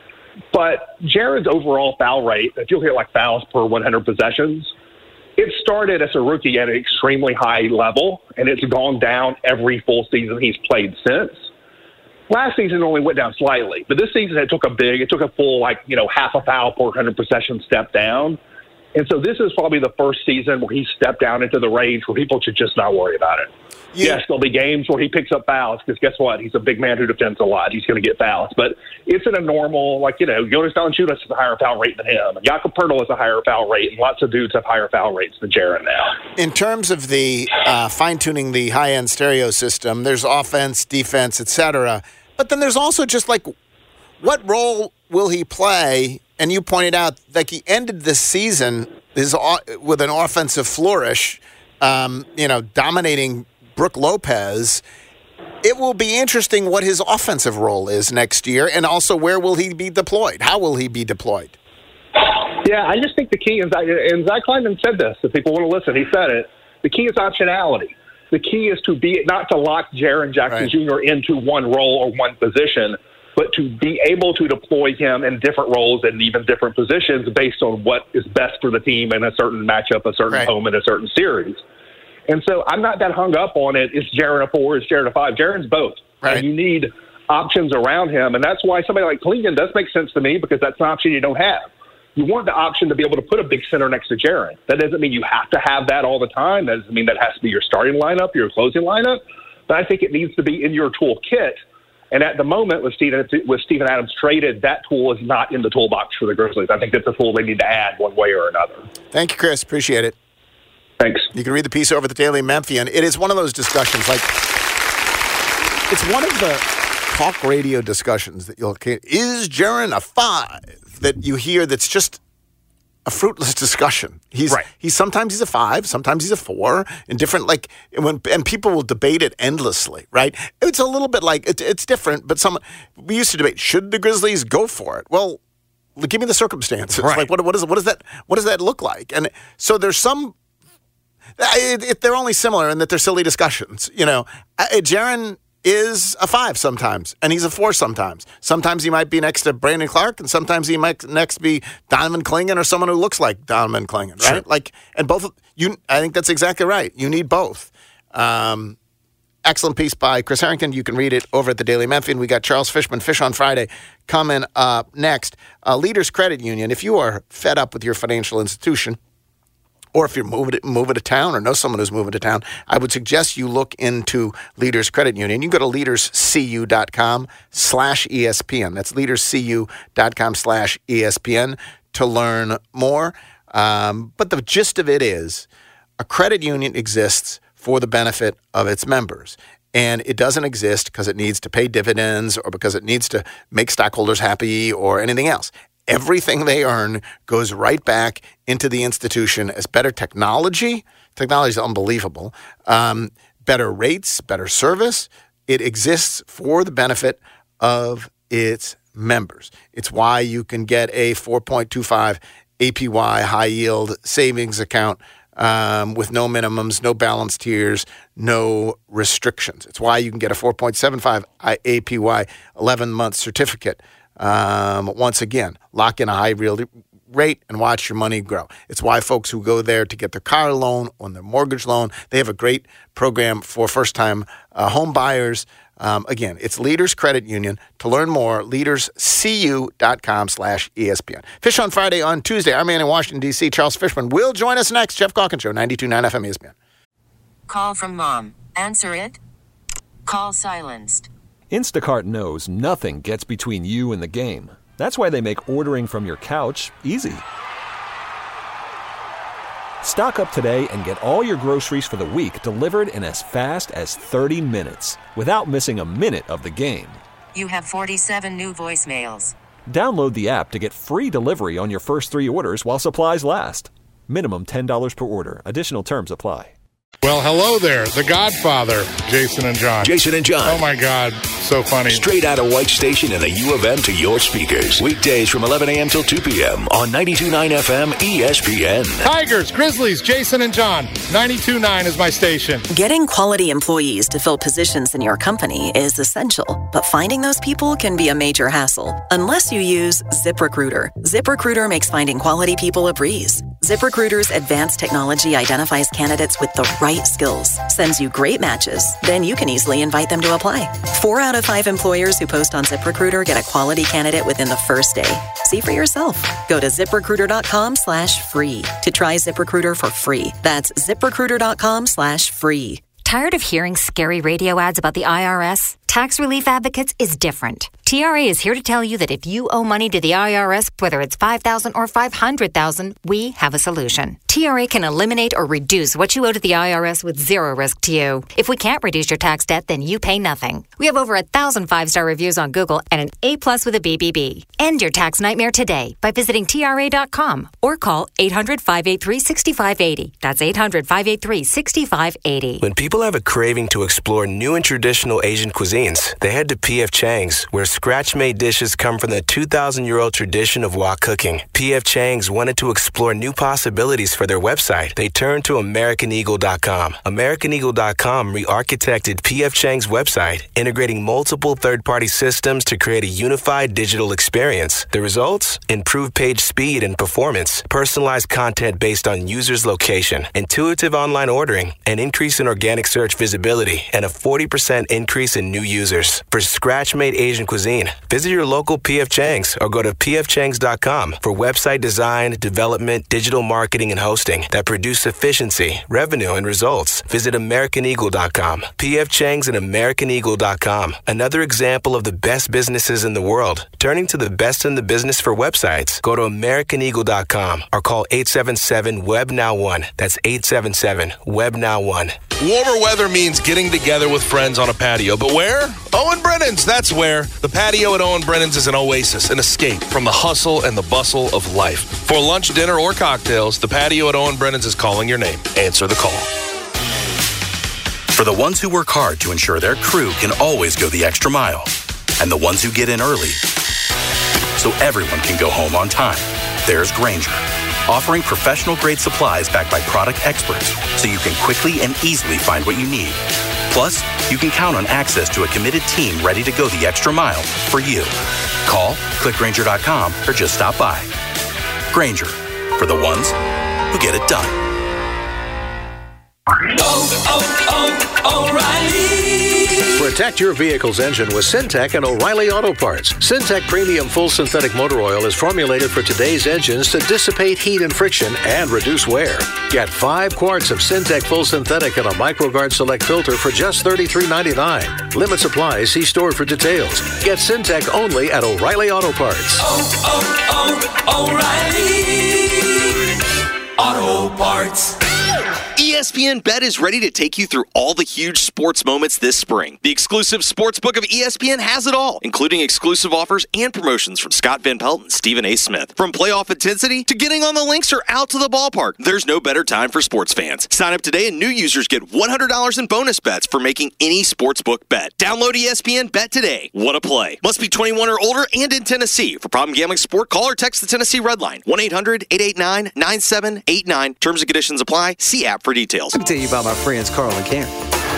But Jaren's overall foul rate, if you'll hit like fouls per one hundred possessions, it started as a rookie at an extremely high level, and it's gone down every full season he's played since. Last season only went down slightly, but this season it took a big, it took a full like, you know, half a foul per one hundred possession step down. And so this is probably the first season where he stepped down into the range where people should just not worry about it. Yeah. Yes, there'll be games where he picks up fouls because guess what? He's a big man who defends a lot. He's going to get fouls. But it's in a normal, like, you know, Jonas Valanciunas has a higher foul rate than him. And Jakob Poeltl has a higher foul rate. And lots of dudes have higher foul rates than Jaren now. In terms of the uh, fine-tuning the high-end stereo system, there's offense, defense, et cetera. But then there's also just like, what role will he play? And you pointed out, like, he ended this season his, with an offensive flourish, um, you know, dominating Brook Lopez. It will be interesting what his offensive role is next year, and also where will he be deployed? How will he be deployed? Yeah, I just think the key is, and Zach Kleiman said this, if people want to listen, he said it, the key is optionality. The key is to be not to lock Jaren Jackson right. Junior into one role or one position, but to be able to deploy him in different roles and even different positions based on what is best for the team in a certain matchup, a certain right. home, in a certain series. And so I'm not that hung up on it. Is Jaren a four? Is Jaren a five? Jaren's both. Right. And you need options around him. And that's why somebody like Clingan does make sense to me, because that's an option you don't have. You want the option to be able to put a big center next to Jaren. That doesn't mean you have to have that all the time. That doesn't mean that has to be your starting lineup, your closing lineup. But I think it needs to be in your toolkit. And at the moment, with Steven, with Steven Adams traded, that tool is not in the toolbox for the Grizzlies. I think that's a tool they need to add one way or another. Thank you, Chris. Appreciate it. Thanks. You can read the piece over at the Daily Memphian. It is one of those discussions, like, it's one of the talk radio discussions that you'll, is Jaren a five, that you hear that's just a fruitless discussion. He's right. he's sometimes he's a five, sometimes he's a four, and different, like, when, and people will debate it endlessly, right? It's a little bit like, it, it's different, but some, we used to debate, should the Grizzlies go for it? Well, give me the circumstances. Right. Like, what, what, is, what, is that, what does that look like? And so there's some, it, it, they're only similar in that they're silly discussions. You know, Jaren is a five sometimes, and he's a four sometimes. Sometimes he might be next to Brandon Clark, and sometimes he might next be Donovan Clingan or someone who looks like Donovan Clingan, right? Sure. Like, and both you. I think that's exactly right. You need both. Um, excellent piece by Chris Harrington. You can read it over at the Daily Memphian. We got Charles Fishman, Fish on Friday, coming up next. Uh, Leaders Credit Union. If you are fed up with your financial institution, or if you're moving to, moving to town or know someone who's moving to town, I would suggest you look into Leaders Credit Union. You can go to leaderscu.com slash ESPN. That's leaderscu.com slash ESPN to learn more. Um, but the gist of it is a credit union exists for the benefit of its members. And it doesn't exist because it needs to pay dividends or because it needs to make stockholders happy or anything else. Everything they earn goes right back into the institution as better technology. Technology is unbelievable. Um, better rates, better service. It exists for the benefit of its members. It's why you can get a four point two five A P Y high-yield savings account um, with no minimums, no balance tiers, no restrictions. It's why you can get a four point seven five A P Y eleven-month certificate. Um, once again, lock in a high real rate and watch your money grow. It's why folks who go there to get their car loan or their mortgage loan, they have a great program for first-time uh, home buyers. Um, again, it's Leaders Credit Union. To learn more, leaderscu.com slash ESPN. Fish on Friday on Tuesday. Our man in Washington, D C, Charles Fishman, will join us next. Jeff Calkins Show, ninety-two point nine F M E S P N. Call from mom. Answer it. Call silenced. Instacart knows nothing gets between you and the game. That's why they make ordering from your couch easy. Stock up today and get all your groceries for the week delivered in as fast as thirty minutes without missing a minute of the game. You have forty-seven new voicemails. Download the app to get free delivery on your first three orders while supplies last. Minimum ten dollars per order. Additional terms apply. Well, hello there, The Godfather, Jason and John. Jason and John. Oh, my God, so funny. Straight out of White Station and the U of M to your speakers. Weekdays from eleven a.m. till two p.m. on ninety-two point nine F M E S P N. Tigers, Grizzlies, Jason and John. ninety-two point nine is my station. Getting quality employees to fill positions in your company is essential, but finding those people can be a major hassle unless you use ZipRecruiter. ZipRecruiter makes finding quality people a breeze. ZipRecruiter's advanced technology identifies candidates with the right skills, sends you great matches, then you can easily invite them to apply. Four out of five employers who post on ZipRecruiter get a quality candidate within the first day. See for yourself. Go to ZipRecruiter.com slash free to try ZipRecruiter for free. That's ZipRecruiter.com slash free. Tired of hearing scary radio ads about the I R S? Tax Relief Advocates is different. T R A is here to tell you that if you owe money to the I R S, whether it's five thousand dollars or five hundred thousand dollars, we have a solution. T R A can eliminate or reduce what you owe to the I R S with zero risk to you. If we can't reduce your tax debt, then you pay nothing. We have over a thousand five-star reviews on Google and an A plus with a B B B. End your tax nightmare today by visiting T R A dot com or call eight hundred, five eight three, six five eight zero. That's eight hundred, five eight three, six five eight zero. When people have a craving to explore new and traditional Asian cuisines, they head to P F Chang's, where scratch-made dishes come from the two thousand year old tradition of wok cooking. P F Chang's wanted to explore new possibilities for their website. They turned to American Eagle dot com. American Eagle dot com re-architected P F Chang's website, integrating multiple third-party systems to create a unified digital experience. The results? Improved page speed and performance, personalized content based on users' location, intuitive online ordering, an increase in organic search visibility, and a forty percent increase in new users. For scratch-made Asian cuisine, visit your local P F Chang's or go to P F Changs dot com for website design, development, digital marketing, and hosting that produce efficiency, revenue, and results. Visit American Eagle dot com. P F Chang's and American Eagle dot com. Another example of the best businesses in the world. Turning to the best in the business for websites, go to American Eagle dot com or call eight seven seven, W E B, N O W one. That's eight seven seven, W E B, N O W one. Warmer weather means getting together with friends on a patio. But where? Owen Brennan's, that's where. The patio at Owen Brennan's is an oasis, an escape from the hustle and the bustle of life. For lunch, dinner, or cocktails, the patio at Owen Brennan's is calling your name. Answer the call. For the ones who work hard to ensure their crew can always go the extra mile, and the ones who get in early so everyone can go home on time, there's Grainger, offering professional-grade supplies backed by product experts so you can quickly and easily find what you need. Plus, you can count on access to a committed team ready to go the extra mile for you. Call, click Grainger dot com, or just stop by. Grainger, for the ones who get it done. Oh, oh, oh, O'Reilly. Protect your vehicle's engine with Syntec and O'Reilly Auto Parts. Syntec Premium Full Synthetic Motor Oil is formulated for today's engines to dissipate heat and friction and reduce wear. Get five quarts of Syntec Full Synthetic and a MicroGuard Select filter for just thirty-three ninety-nine. Limit supply. See store for details. Get Syntec only at O'Reilly Auto Parts. Oh, oh, oh, O'Reilly Auto Parts. E S P N Bet is ready to take you through all the huge sports moments this spring. The exclusive sportsbook of E S P N has it all, including exclusive offers and promotions from Scott Van Pelt and Stephen A. Smith. From playoff intensity to getting on the links or out to the ballpark, there's no better time for sports fans. Sign up today and new users get one hundred dollars in bonus bets for making any sportsbook bet. Download E S P N Bet today. What a play. Must be twenty-one or older and in Tennessee. For problem gambling support, call or text the Tennessee Red Line. one eight hundred, eight eight nine, nine seven eight nine. Terms and conditions apply. See app for details. Let me tell you about my friends Carl and Karen.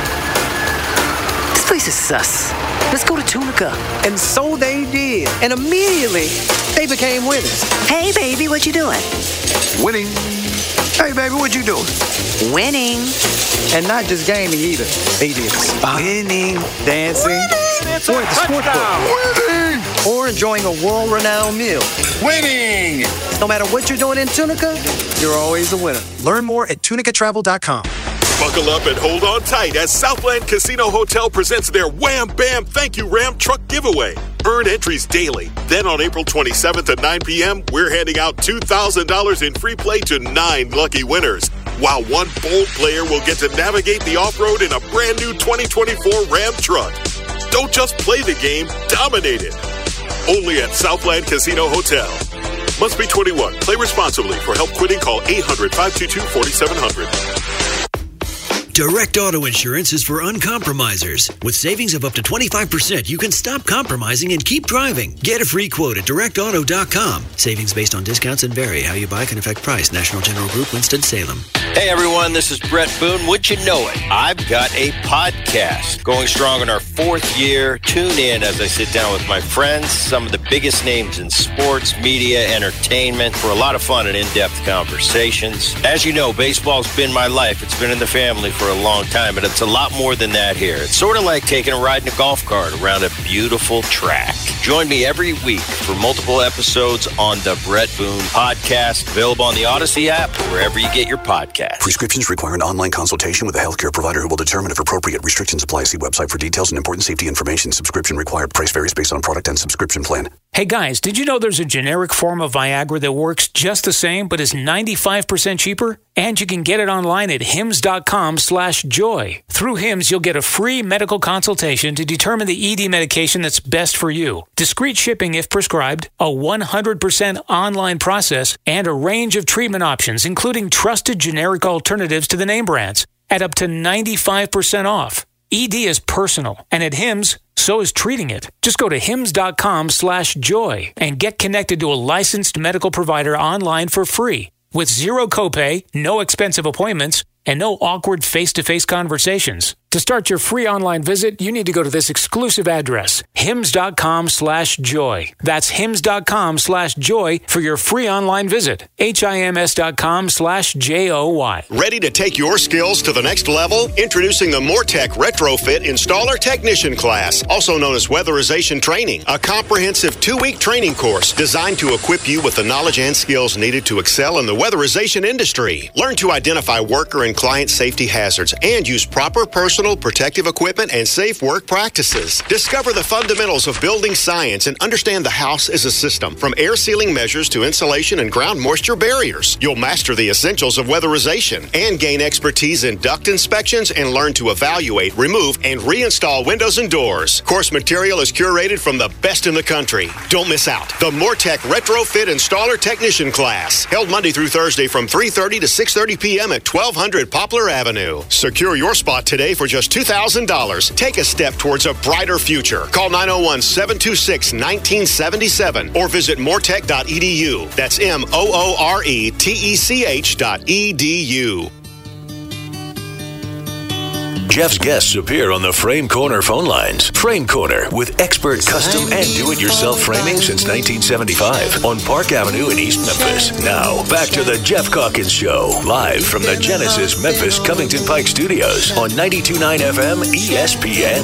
This place is sus. Let's go to Tunica. And so they did. And immediately, they became winners. Hey, baby, what you doing? Winning. Hey, baby, what you doing? Winning. And not just gaming either. They did spinning, dancing, or at the sports book. Winning. Or enjoying a world-renowned meal. Winning. No matter what you're doing in Tunica, you're always a winner. Learn more at tunica travel dot com. Buckle up and hold on tight as Southland Casino Hotel presents their Wham Bam Thank You Ram Truck Giveaway. Earn entries daily. Then on April twenty-seventh at nine p.m., we're handing out two thousand dollars in free play to nine lucky winners, while one bold player will get to navigate the off-road in a brand new twenty twenty-four Ram truck. Don't just play the game, dominate it. Only at Southland Casino Hotel. Must be twenty-one. Play responsibly. For help quitting, call eight hundred, five two two, four seven zero zero. Direct Auto Insurance is for uncompromisers. With savings of up to twenty-five percent, you can stop compromising and keep driving. Get a free quote at direct auto dot com. Savings based on discounts and vary. How you buy can affect price. National General Group, Winston-Salem. Hey, everyone. This is Brett Boone. Would you know it? I've got a podcast going strong in our fourth year. Tune in as I sit down with my friends, some of the biggest names in sports, media, entertainment, for a lot of fun and in-depth conversations. As you know, baseball's been my life. It's been in the family for a long time, but it's a lot more than that here. It's sort of like taking a ride in a golf cart around a beautiful track. Join me every week for multiple episodes on the Brett Boone Podcast, available on the Odyssey app, wherever you get your podcasts. Prescriptions require an online consultation with a healthcare provider who will determine if appropriate. Restrictions apply. See website for details and important safety information. Subscription required. Price varies based on product and subscription plan. Hey guys, did you know there's a generic form of Viagra that works just the same but is ninety-five percent cheaper? And you can get it online at hims.com slash joy. Through Hims, you'll get a free medical consultation to determine the E D medication that's best for you, discreet shipping if prescribed, a one hundred percent online process, and a range of treatment options, including trusted generic alternatives to the name brands, at up to ninety-five percent off. E D is personal, and at Hims, so is treating it. Just go to hims.com slash joy and get connected to a licensed medical provider online for free with zero copay, no expensive appointments, and no awkward face-to-face conversations. To start your free online visit, you need to go to this exclusive address, hims.com slash joy. That's hims.com slash joy for your free online visit. H-I-M-S.com slash J-O-Y. Ready to take your skills to the next level? Introducing the Mortec Retrofit Installer Technician class, also known as Weatherization Training, a comprehensive two-week training course designed to equip you with the knowledge and skills needed to excel in the weatherization industry. Learn to identify worker and client safety hazards and use proper personal protective equipment and safe work practices. Discover the fundamentals of building science and understand the house as a system, from air sealing measures to insulation and ground moisture barriers. You'll master the essentials of weatherization and gain expertise in duct inspections and learn to evaluate, remove, and reinstall windows and doors. Course material is curated from the best in the country. Don't miss out. The Mortec Retrofit Installer Technician class, held Monday through Thursday from three thirty to six thirty p.m. at twelve hundred Poplar Avenue. Secure your spot today for just two thousand dollars. Take a step towards a brighter future. Call nine oh one, seven two six, one nine seven seven or visit mortec dot e d u. That's M O O R E T E C H dot E D U. Jeff's guests appear on the Frame Corner phone lines. Frame Corner with expert custom and do-it-yourself framing since nineteen seventy-five on Park Avenue in East Memphis. Now, back to the Jeff Calkins Show, live from the Genesis Memphis Covington Pike Studios on ninety-two point nine F M E S P N.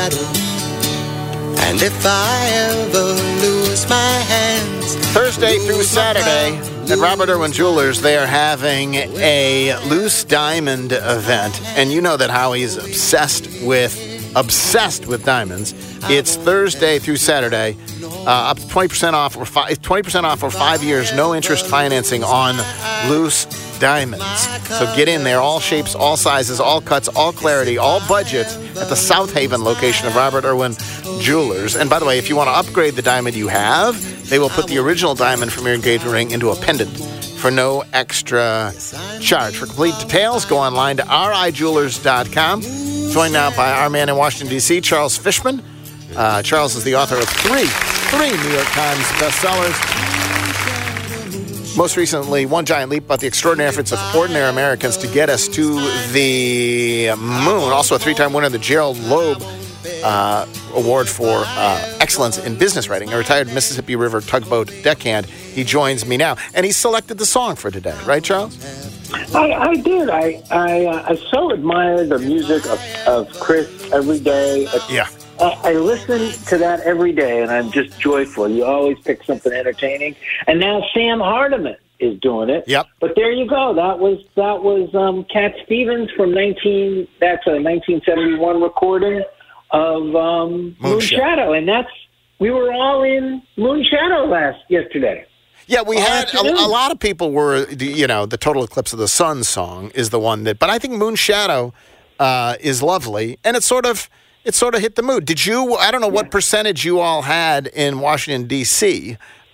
And if I ever lose my hands. Thursday through Saturday at Robert Irwin Jewelers, they are having a loose diamond event. And you know that Howie's obsessed with, obsessed with diamonds. It's Thursday through Saturday, uh, up to twenty percent off, or fi- twenty percent off for five years, no interest financing on loose diamonds. So get in there, all shapes, all sizes, all cuts, all clarity, all budgets at the South Haven location of Robert Irwin Jewelers. And by the way, if you want to upgrade the diamond you have, they will put the original diamond from your engagement ring into a pendant for no extra charge. For complete details, go online to r i jewelers dot com. Joined now by our man in Washington, D C, Charles Fishman. Uh, Charles is the author of three, three New York Times bestsellers. Most recently, One Giant Leap, about the extraordinary efforts of ordinary Americans to get us to the moon. Also a three-time winner of the Gerald Loeb uh, Award for uh, Excellence in Business Writing, a retired Mississippi River tugboat deckhand. He joins me now. And he selected the song for today. Right, Charles? I, I did. I I, uh, I so admire the music of, of Chris every day. Yeah. I, I listen to that every day, and I'm just joyful. You always pick something entertaining. And now Sam Hardiman is doing it. Yep. But there you go. That was that was um, Cat Stevens from nineteen. That's a nineteen seventy-one recording of um, Moon Shadow, and that's we were all in Moon Shadow last yesterday. Yeah, we all had a, a lot of people were, you know, the Total Eclipse of the Sun song is the one that, but I think Moon Shadow uh, is lovely, and it's sort of. It sort of hit the mood. Did you, I don't know what percentage you all had in Washington, D C, uh,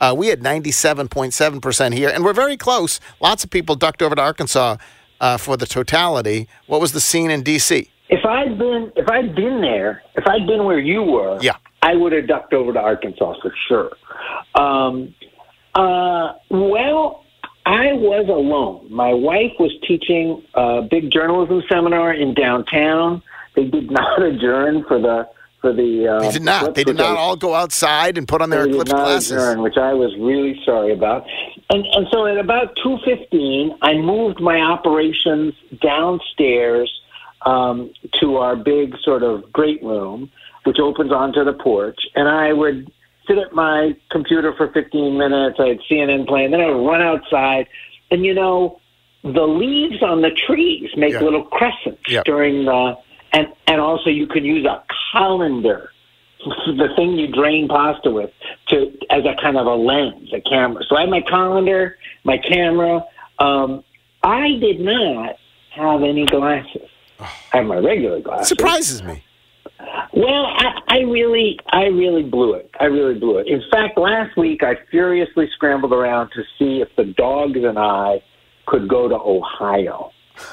Uh, we had ninety-seven point seven percent here, and we're very close. Lots of people ducked over to Arkansas uh, for the totality. What was the scene in D C? If I'd been if I'd been there, if I'd been where you were, yeah. I would have ducked over to Arkansas for sure. Um, uh, well, I was alone. My wife was teaching a big journalism seminar in downtown. They did not adjourn for the for the. Uh, they did not. Eclipse, they did not I, all go outside and put on their they Eclipse did not glasses. Adjourn, which I was really sorry about. And and so at about two fifteen, I moved my operations downstairs um, to our big sort of great room, which opens onto the porch, and I would sit at my computer for fifteen minutes. I had C N N playing. Then I would run outside, and you know, the leaves on the trees make yeah. little crescents yeah. during the. And and also you can use a colander, the thing you drain pasta with, to as a kind of a lens, a camera. So I had my colander, my camera. Um, I did not have any glasses. I have my regular glasses. Surprises me. Well, I, I really, I really blew it. I really blew it. In fact, last week I furiously scrambled around to see if the dogs and I could go to Ohio.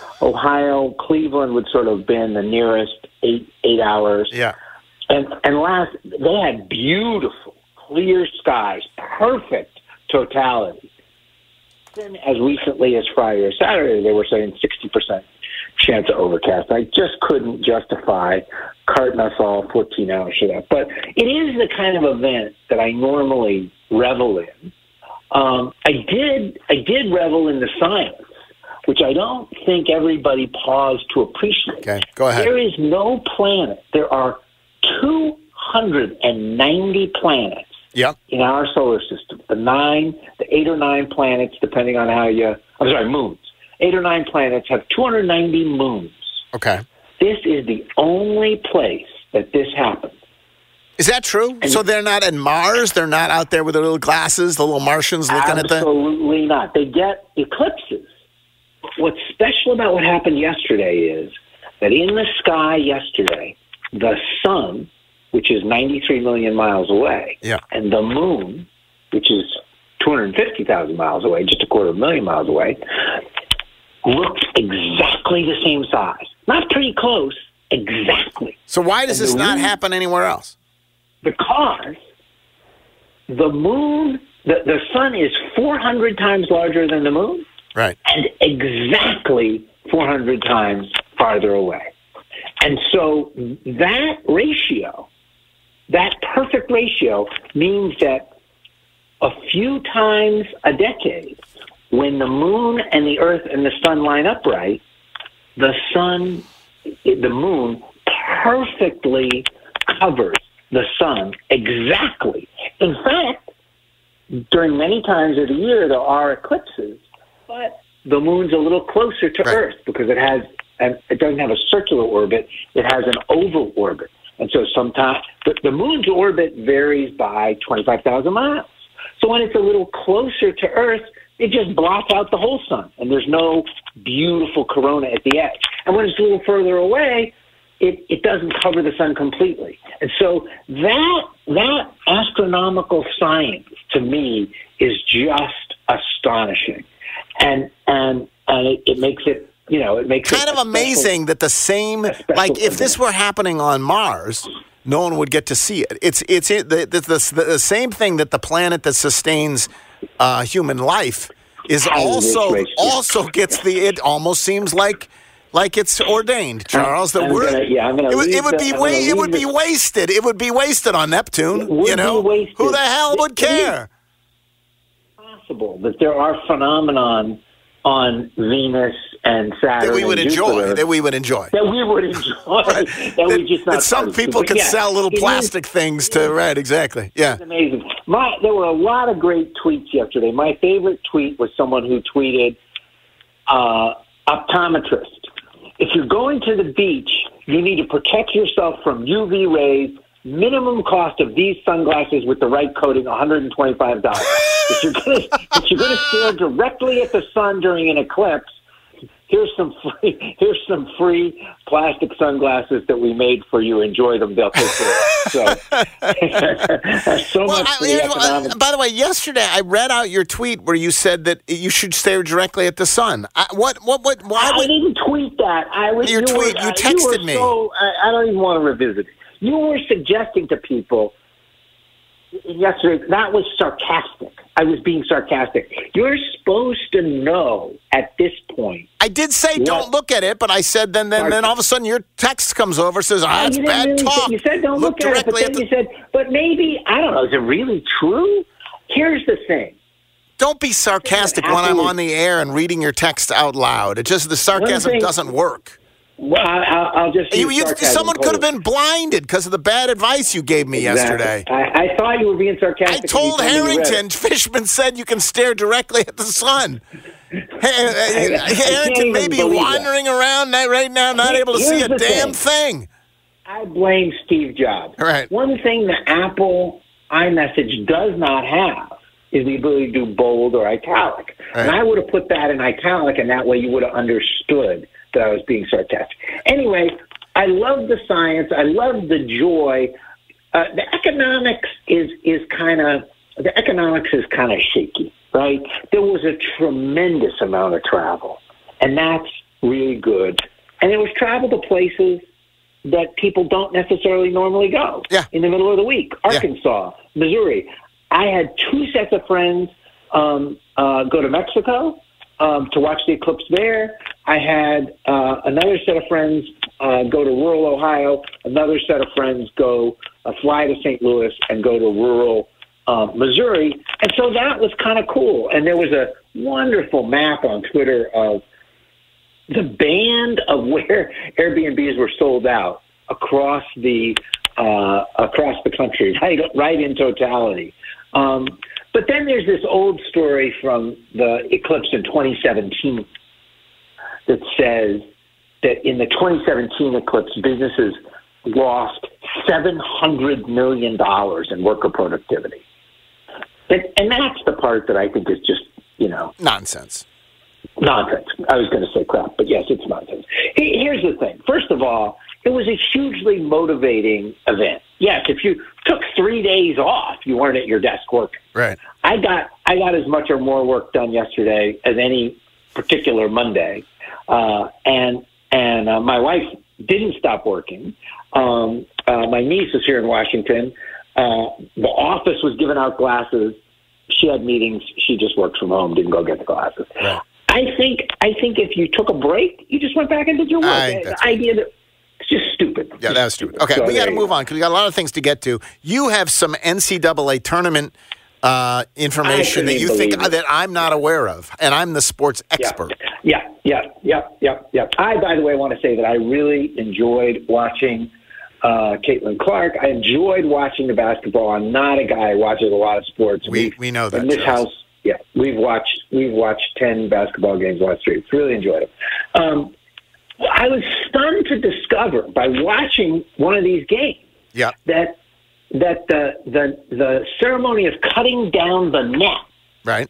Ohio, Cleveland would sort of been the nearest eight eight hours. Yeah. And and last they had beautiful, clear skies, perfect totality. Then as recently as Friday or Saturday, they were saying sixty percent chance of overcast. I just couldn't justify carting us all fourteen hours for that. But it is the kind of event that I normally revel in. Um, I did I did revel in the science, which I don't think everybody paused to appreciate. Okay, go ahead. There is no planet. There are two hundred ninety planets yep. in our solar system. The nine, the eight or nine planets, depending on how you, I'm sorry, moons. Eight or nine planets have two hundred ninety moons. Okay. This is the only place that this happens. Is that true? And so they're not in Mars? They're not out there with their little glasses, the little Martians looking at them? Absolutely not. They get eclipses. What's special about what happened yesterday is that in the sky yesterday, the sun, which is ninety-three million miles away, yeah. and the moon, which is two hundred fifty thousand miles away, just a quarter of a million miles away, looked exactly the same size. Not pretty close, exactly. So why does and this not moon, happen anywhere else? Because the moon, the, the sun is four hundred times larger than the moon. Right. And exactly four hundred times farther away. And so that ratio, that perfect ratio, means that a few times a decade, when the moon and the earth and the sun line up right, the sun, the moon perfectly covers the sun exactly. In fact, during many times of the year, there are eclipses, but the moon's a little closer to right. Earth because it has, and it doesn't have a circular orbit; it has an oval orbit. And so sometimes the, the moon's orbit varies by twenty-five thousand miles. So when it's a little closer to Earth, it just blots out the whole sun, and there's no beautiful corona at the edge. And when it's a little further away, it, it doesn't cover the sun completely. And so that that astronomical science, to me, is just astonishing. And and and it, it makes it, you know, it makes kind it of amazing that the same, like if this were happening on Mars, no one would get to see it. It's it's the the, the, the same thing that the planet that sustains uh, human life is also also gets the. It almost seems like like it's ordained, Charles. That I'm we're gonna, yeah, I'm gonna it would, it would the, be I'm wa- it would be the, wasted. It would be wasted on Neptune. You know, who the hell would care? That there are phenomenon on Venus and Saturn that we would and enjoy. Jupiter, that we would enjoy. That we would enjoy. Right. That, that we just not. That some people can yeah, sell little plastic is, things to. Right. Exactly. Yeah. It's amazing. My, there were a lot of great tweets yesterday. My favorite tweet was someone who tweeted, uh, "Optometrist, if you're going to the beach, you need to protect yourself from U V rays. Minimum cost of these sunglasses with the right coating, one hundred twenty-five dollars. If you're going if you're going to stare directly at the sun during an eclipse, here's some free here's some free plastic sunglasses that we made for you. Enjoy them; they'll take care of it." So, so well, much I, for the here's- economic. uh, by the way, yesterday I read out your tweet where you said that you should stare directly at the sun. I, what? What? What? Why I would didn't tweet that. I was your you tweet? Were, you uh, texted you were me. So, I, I don't even want to revisit it. You were suggesting to people yesterday that was sarcastic. I was being sarcastic. You're supposed to know at this point. I did say what, don't look at it, but I said then then then all of a sudden your text comes over says ah, Oh, that's you didn't bad really talk. Say, you said don't look, look, at it, but directly then at the. you said, but maybe I don't know. Is it really true? Here's the thing. Don't be sarcastic when I'm on the air and reading your text out loud. It just the sarcasm thing- doesn't work. Well, I'll, I'll just. You, use you, sarcasm someone could have totally. been blinded because of the bad advice you gave me Exactly. yesterday. I, I thought you were being sarcastic. I told when you told me you read it. Harrington, Fishman said you can stare directly at the sun. I Harrington can't may even be believe wandering around that right now, not able to see Here's a the damn thing. thing. I blame Steve Jobs. Right. One thing the Apple iMessage does not have is the ability to do bold or italic. Right. And I would have put that in italic, and that way you would have understood that I was being sarcastic. Anyway, I love the science. I love the joy. Uh, the economics is is kind of the economics is kind of shaky, right? There was a tremendous amount of travel, and that's really good. And it was travel to places that people don't necessarily normally go. Yeah. In the middle of the week, Arkansas, yeah. Missouri. I had two sets of friends um, uh, go to Mexico um, to watch the eclipse there. I had uh, another set of friends uh, go to rural Ohio. Another set of friends go uh, fly to Saint Louis and go to rural um, Missouri. And so that was kind of cool. And there was a wonderful map on Twitter of the band of where Airbnbs were sold out across the uh, across the country, right, right in totality. Um, but then there's this old story from the eclipse in twenty seventeen that says that in the twenty seventeen eclipse, businesses lost seven hundred million dollars in worker productivity. And, and that's the part that I think is just, you know, nonsense. Nonsense. I was going to say crap, but yes, it's nonsense. Here's the thing. First of all, it was a hugely motivating event. Yes, if you took three days off, you weren't at your desk working. Right. I got I got as much or more work done yesterday as any particular Monday, uh, and and uh, my wife didn't stop working. Um, uh, my niece is here in Washington. Uh, the office was giving out glasses. She had meetings. She just worked from home. Didn't go get the glasses. Right. I think I think if you took a break, you just went back and did your work. I, the idea that it's just stupid. Yeah, that was stupid. Okay, So we got there to you move go. on because we got a lot of things to get to. You have some N C double A tournament uh, information that couldn't you think believe it. that I'm not aware of, and I'm the sports expert. Yeah, yeah, yeah, yeah, yeah. I, by the way, want to say that I really enjoyed watching uh, Caitlin Clark. I enjoyed watching the basketball. I'm not a guy who watches a lot of sports. We we know that. In this Charles. house, yeah, we've watched we've watched ten basketball games last year. It's really enjoyed it. Um, I was stunned to discover by watching one of these games Yeah. that that the the the ceremony of cutting down the net Right.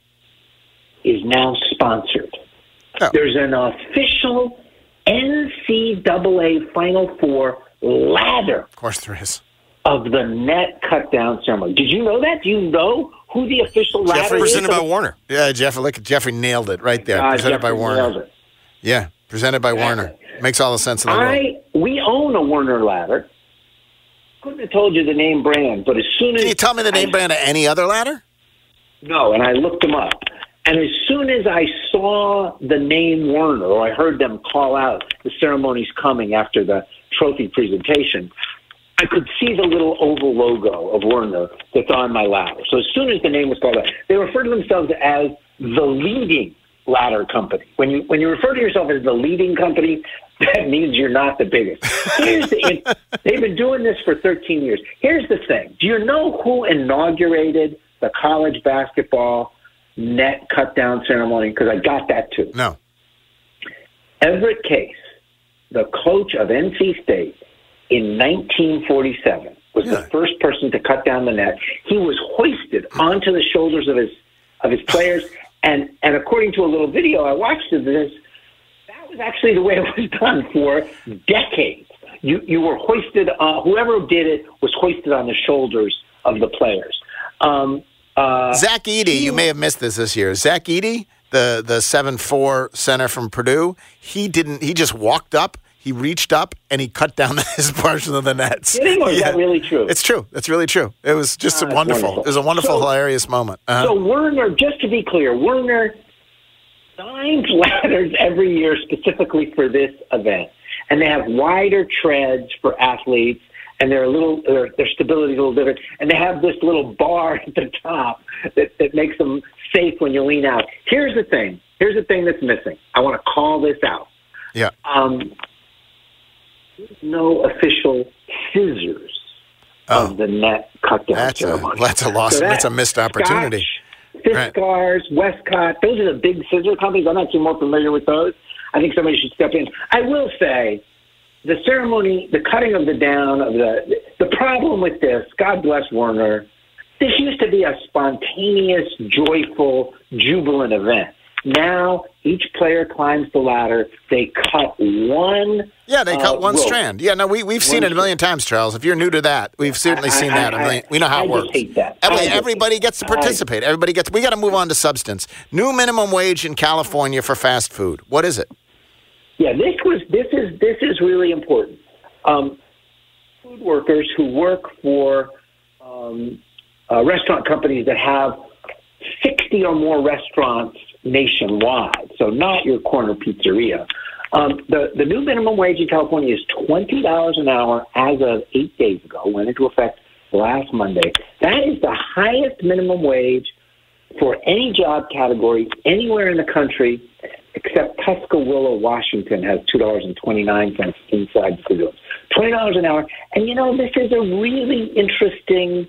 is now sponsored. Oh. There's an official N C double A Final Four ladder Of course there is. of the net cut down ceremony. Did you know that? Do you know who the official ladder Jeffrey, is? presented by Warner. Yeah, Jeff, look, Jeffrey nailed it right there. God, presented by Jeffrey Warner. nailed it. Yeah, presented by Warner. Makes all the sense in the world. I we own a Warner ladder. Couldn't have told you the name brand, but as soon as Can you tell me the name I, brand of any other ladder? No, and I looked them up. And as soon as I saw the name Warner, or I heard them call out the ceremony's coming after the trophy presentation, I could see the little oval logo of Warner that's on my ladder. So as soon as the name was called out, they refer to themselves as the leading ladder company. When you when you refer to yourself as the leading company, that means you're not the biggest. Here's the, it, they've been doing this for thirteen years. Here's the thing. Do you know who inaugurated the college basketball net cut down ceremony? Because I got that too. No. Everett Case, the coach of N C State in nineteen forty-seven, was Yeah. the first person to cut down the net. He was hoisted onto the shoulders of his of his players, and and according to a little video I watched of this, that was actually the way it was done for decades. you, you were hoisted, uh, whoever did it was hoisted on the shoulders of the players. Um, uh, Zach Edey, you may have missed this this year. Zach Edey, the the seven four center from Purdue, he didn't. He just walked up, he reached up, and he cut down his portion of the nets. Kidding, or is that really true? It's true. It's really true. It was just Ah, a wonderful, wonderful. It was a wonderful, So- hilarious moment. Uh-huh. So Werner, just to be clear, Werner signs ladders every year specifically for this event, and they have wider treads for athletes, and they're a little their, their stability is a little different, and they have this little bar at the top that, that makes them safe when you lean out. Here's the thing. Here's the thing that's missing. I want to call this out. Yeah. Um, no official scissors of the net cut down That's a, ceremony. that's a loss. So that- that's a missed opportunity. Right. Fiskars, Westcott, those are the big scissor companies. I'm actually more familiar with those. I think somebody should step in. I will say, the ceremony, the cutting of the down of the the problem with this, God bless Werner, this used to be a spontaneous, joyful, jubilant event. Now each player climbs the ladder. They cut one. Yeah, they cut uh, one rope. strand. Yeah, no, we, we've seen One it a million times, Charles. If you're new to that, we've certainly I- seen I- that a I- million. We know how I it just works. hate that. That I way just- everybody gets to I- participate. Everybody gets. We got to move on to substance. New minimum wage in California for fast food. What is it? Yeah, this was this is this is really important. Um, food workers who work for um, uh, restaurant companies that have sixty or more restaurants nationwide, so not your corner pizzeria. Um, the the new minimum wage in California is twenty dollars an hour as of eight days ago. Went into effect last Monday. That is the highest minimum wage for any job category anywhere in the country, except Tuscaloosa, Washington, has two dollars and twenty-nine cents inside the city limits. twenty dollars an hour. And, you know, this is a really interesting,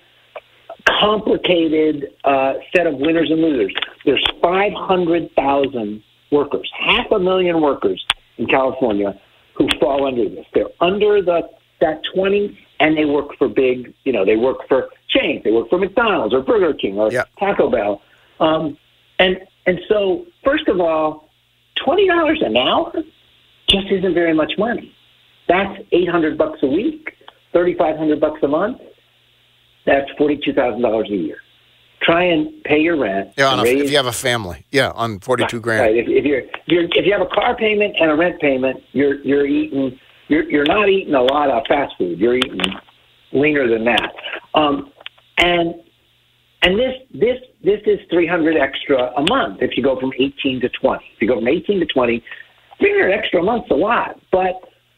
complicated uh, set of winners and losers. There's five hundred thousand workers, half a million workers in California who fall under this. They're under the that twenty, and they work for big, you know, they work for chains. They work for McDonald's or Burger King or Taco Bell. Um, and and so, first of all, twenty dollars an hour just isn't very much money. That's eight hundred bucks a week, thirty-five hundred bucks a month. That's forty-two thousand dollars a year. Try and pay your rent. Yeah, on a, raise, if you have a family. Yeah, on forty-two grand. Right. If, if you're, if you're if you have a car payment and a rent payment, you're you're eating you're you're not eating a lot of fast food. You're eating leaner than that. Um, and and this this this is three hundred extra a month if you go from eighteen to twenty. If you go from eighteen to twenty, three hundred extra a month's a lot. But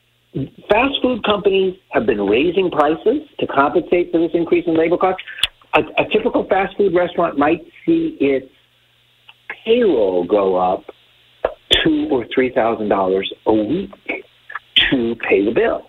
fast food companies have been raising prices to compensate for this increase in labor costs. A, a typical fast food restaurant might see its payroll go up two or three thousand dollars a week to pay the bill.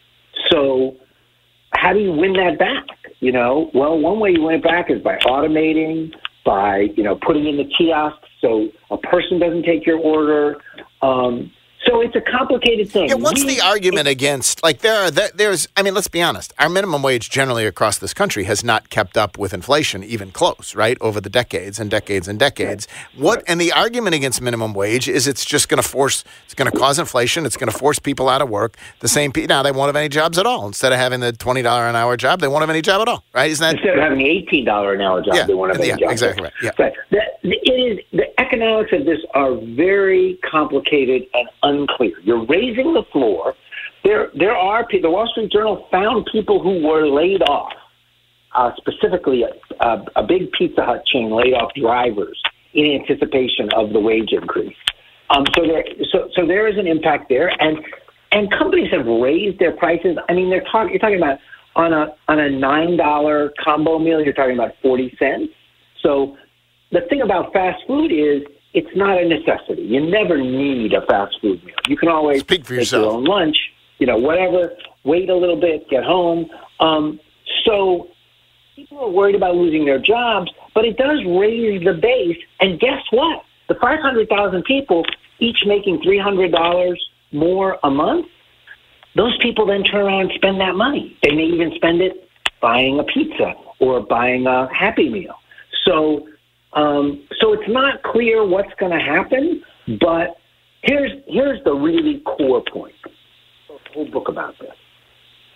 So, how do you win that back? You know, well, one way you win it back is by automating, by you know putting in the kiosks so a person doesn't take your order. Um, So it's a complicated thing. Yeah, what's We- the argument against, like, there are, there- there's, I mean, let's be honest, our minimum wage generally across this country has not kept up with inflation, even close, right, over the decades and decades and decades. What, and the argument against minimum wage is it's just going to force, it's going to cause inflation, it's going to force people out of work. The same people, now they won't have any jobs at all. Instead of having the twenty dollars an hour job, they won't have any job at all, right? Isn't that? Instead of having the eighteen dollars an hour job, Yeah, they want to have yeah, a job. exactly right, yeah. But the, it is, the economics of this are very complicated and unclear. You're raising the floor. There, there are people. The Wall Street Journal found people who were laid off. Uh, specifically, a, a, a big Pizza Hut chain laid off drivers in anticipation of the wage increase. Um, so there, so, so there is an impact there, and and companies have raised their prices. I mean, they're talking. You're talking about on a on a nine dollar combo meal, you're talking about forty cents. So the thing about fast food is, it's not a necessity. You never need a fast food meal. You can always Speak for make yourself. your own lunch, you know, whatever, wait a little bit, get home. Um, so people are worried about losing their jobs, but it does raise the base. And guess what? The five hundred thousand people, each making three hundred dollars more a month, those people then turn around and spend that money. They may even spend it buying a pizza or buying a Happy Meal. So Um, so it's not clear what's going to happen, but here's here's the really core point. There's a whole book about this.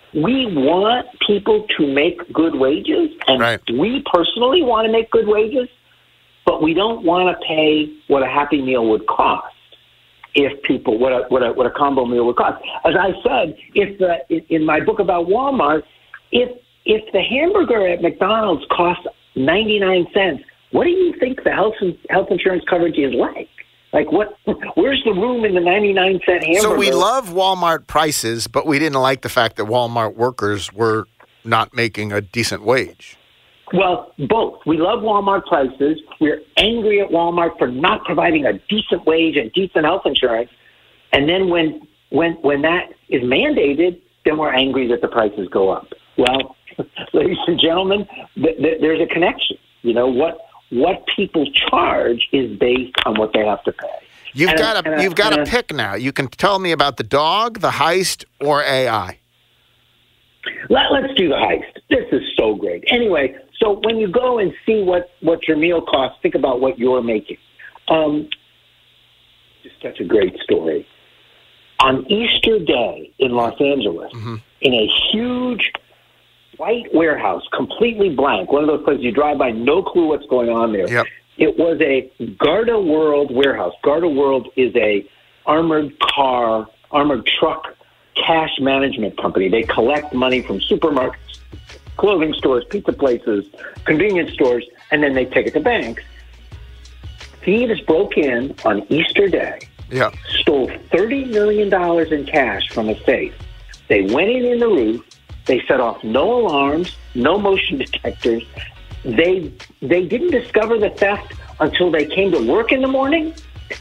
we want people to make good wages, and right. we personally want to make good wages, but we don't want to pay what a Happy Meal would cost. If people, what a, what a, what a combo meal would cost. As I said, if the, in my book about Walmart, if if the hamburger at McDonald's costs ninety-nine cents, what do you think the health health insurance coverage is like? Like, what? Where's the room in the ninety-nine cent hamburger? So we love Walmart prices, but we didn't like the fact that Walmart workers were not making a decent wage. Well, both. We love Walmart prices. We're angry at Walmart for not providing a decent wage and decent health insurance. And then when when when that is mandated, then we're angry that the prices go up. Well, ladies and gentlemen, th- th- there's a connection. You know, what what people charge is based on what they have to pay. You've and got a, to you've a, got to a, pick now. You can tell me about the dog, the heist, or A I. Let, let's do the heist. This is so great. Anyway, so when you go and see what, what your meal costs, think about what you're making. Um, just such a great story. On Easter Day in Los Angeles, mm-hmm. in a huge white warehouse, completely blank, one of those places you drive by, no clue what's going on there. Yep. It was a Garda World warehouse. Garda World is a armored car, armored truck cash management company. They collect money from supermarkets, clothing stores, pizza places, convenience stores, and then they take it to banks. Thieves broke in on Easter Day, yeah. stole thirty million dollars in cash from a safe. They went in in the roof. They set off no alarms, no motion detectors. They they didn't discover the theft until they came to work in the morning.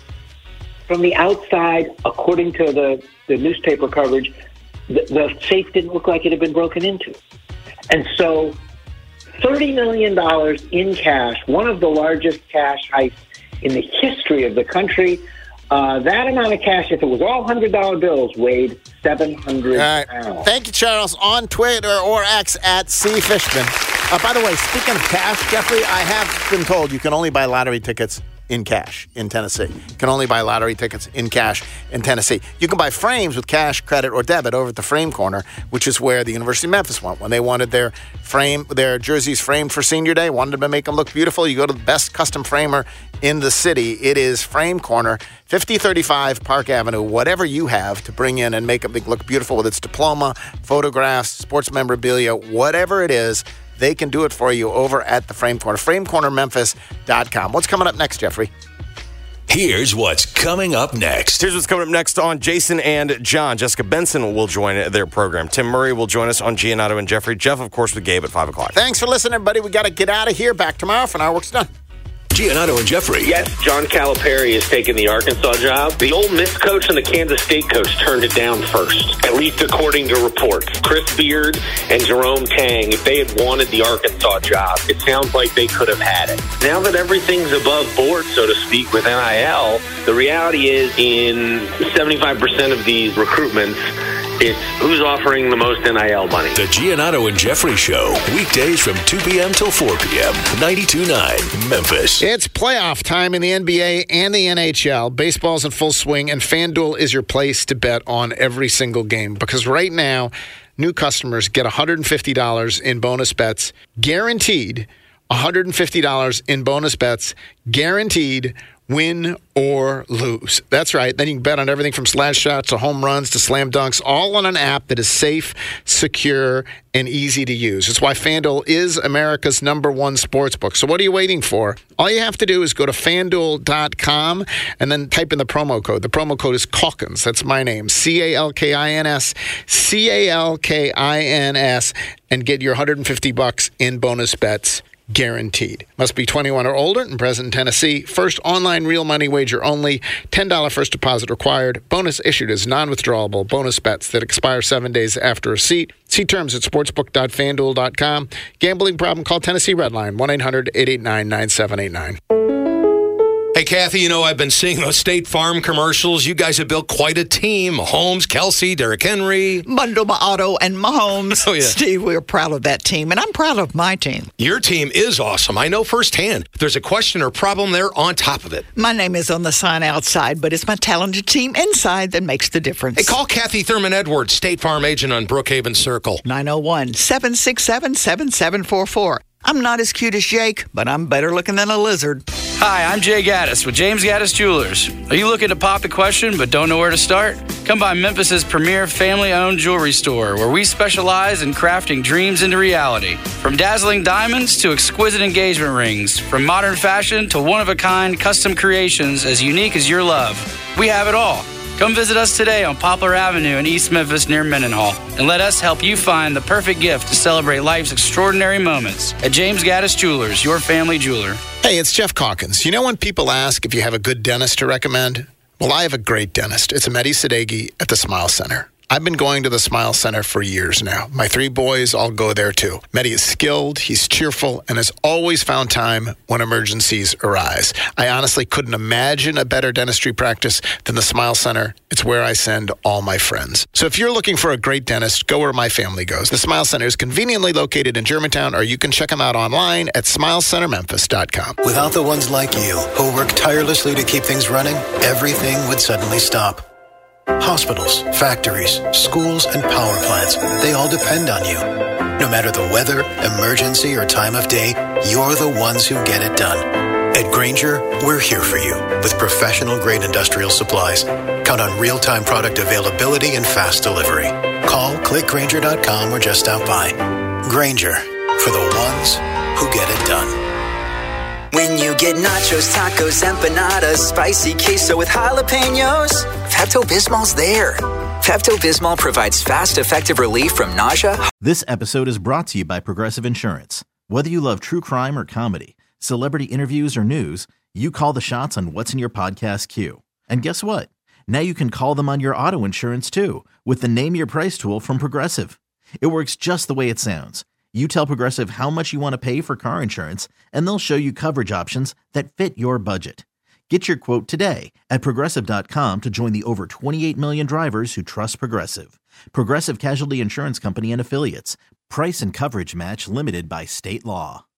From the outside, according to the, the newspaper coverage, the, the safe didn't look like it had been broken into. And so thirty million dollars in cash, one of the largest cash heists in the history of the country. Uh, that amount of cash, if it was all one hundred dollar bills, weighed seven hundred right. pounds. Thank you, Charles. On Twitter or X at C. Fishman. Uh, by the way, speaking of cash, Jeffrey, I have been told you can only buy lottery tickets in cash in Tennessee. You can only buy lottery tickets in cash in Tennessee. You can buy frames with cash, credit, or debit over at the Frame Corner, which is where the University of Memphis went. When they wanted their frame, their jerseys framed for Senior Day, wanted to make them look beautiful, you go to the best custom framer in the city. It is Frame Corner, fifty thirty-five Park Avenue. Whatever you have to bring in and make it look beautiful, whether it's diploma, photographs, sports memorabilia, whatever it is, they can do it for you over at the Frame Corner, frame corner memphis dot com. What's coming up next, Jeffrey? Here's what's coming up next. Here's what's coming up next on Jason and John. Jessica Benson will join their program. Tim Murray will join us on Giannotto and Jeffrey. Jeff, of course, with Gabe at five o'clock. Thanks for listening, everybody. We got to get out of here. Back tomorrow for our work's done. Giannotto and Jeffrey. Yes, John Calipari is taking the Arkansas job. The Ole Miss coach and the Kansas State coach turned it down first, at least according to reports. Chris Beard and Jerome Tang, if they had wanted the Arkansas job, it sounds like they could have had it. Now that everything's above board, so to speak, with N I L, the reality is in seventy-five percent of these recruitments, it's who's offering the most N I L money. The Giannotto and Jeffrey Show, weekdays from two p.m. till four p.m., ninety-two point nine Memphis. It's playoff time in the N B A and the N H L. Baseball's in full swing, and FanDuel is your place to bet on every single game. Because right now, new customers get one hundred fifty dollars in bonus bets, guaranteed. one hundred fifty dollars in bonus bets, guaranteed. Win or lose. That's right. Then you can bet on everything from slash shots to home runs to slam dunks, all on an app that is safe, secure, and easy to use. That's why FanDuel is America's number one sportsbook. So what are you waiting for? All you have to do is go to FanDuel dot com and then type in the promo code. The promo code is Calkins. That's my name. C A L K I N S. C A L K I N S. And get your one hundred fifty bucks in bonus bets. Guaranteed. Must be twenty-one or older and present in Tennessee. First online real money wager only. ten dollars first deposit required. Bonus issued as non-withdrawable bonus bets that expire seven days after receipt. See terms at sportsbook dot fan duel dot com. Gambling problem? Call Tennessee Redline one eight hundred eight eight nine nine seven eight nine. Hey, Kathy, you know, I've been seeing those State Farm commercials. You guys have built quite a team. Mahomes, Kelsey, Derrick Henry. Bundle my auto and Mahomes. Oh, yeah. Steve, we're proud of that team, and I'm proud of my team. Your team is awesome. I know firsthand. If there's a question or problem, they're on top of it. My name is on the sign outside, but it's my talented team inside that makes the difference. Hey, call Kathy Thurman Edwards, State Farm agent on Brookhaven Circle. nine oh one, seven six seven, seven seven four four. I'm not as cute as Jake, but I'm better looking than a lizard. Hi, I'm Jay Gaddis with James Gaddis Jewelers. Are you looking to pop a question but don't know where to start? Come by Memphis's premier family-owned jewelry store where we specialize in crafting dreams into reality. From dazzling diamonds to exquisite engagement rings, from modern fashion to one-of-a-kind custom creations as unique as your love. We have it all. Come visit us today on Poplar Avenue in East Memphis near Mendenhall, and let us help you find the perfect gift to celebrate life's extraordinary moments at James Gaddis Jewelers, your family jeweler. Hey, it's Jeff Calkins. You know when people ask if you have a good dentist to recommend? Well, I have a great dentist. It's Mehdi Sadeghi at the Smile Center. I've been going to the Smile Center for years now. My three boys all go there too. Mehdi is skilled, he's cheerful, and has always found time when emergencies arise. I honestly couldn't imagine a better dentistry practice than the Smile Center. It's where I send all my friends. So if you're looking for a great dentist, go where my family goes. The Smile Center is conveniently located in Germantown, or you can check them out online at smile center memphis dot com. Without the ones like you, who work tirelessly to keep things running, everything would suddenly stop. Hospitals, factories, schools, and power plants, they all depend on you. No matter the weather, emergency, or time of day, you're the ones who get it done. At Grainger, we're here for you with professional-grade industrial supplies. Count on real-time product availability and fast delivery. Call, click Grainger dot com, or just stop by. Grainger, for the ones who get it done. When you get nachos, tacos, empanadas, spicy queso with jalapenos, Pepto-Bismol's there. Pepto-Bismol provides fast, effective relief from nausea. This episode is brought to you by Progressive Insurance. Whether you love true crime or comedy, celebrity interviews or news, you call the shots on what's in your podcast queue. And guess what? Now you can call them on your auto insurance too with the Name Your Price tool from Progressive. It works just the way it sounds. You tell Progressive how much you want to pay for car insurance, and they'll show you coverage options that fit your budget. Get your quote today at progressive dot com to join the over twenty-eight million drivers who trust Progressive. Progressive Casualty Insurance Company and Affiliates. Price and coverage match limited by state law.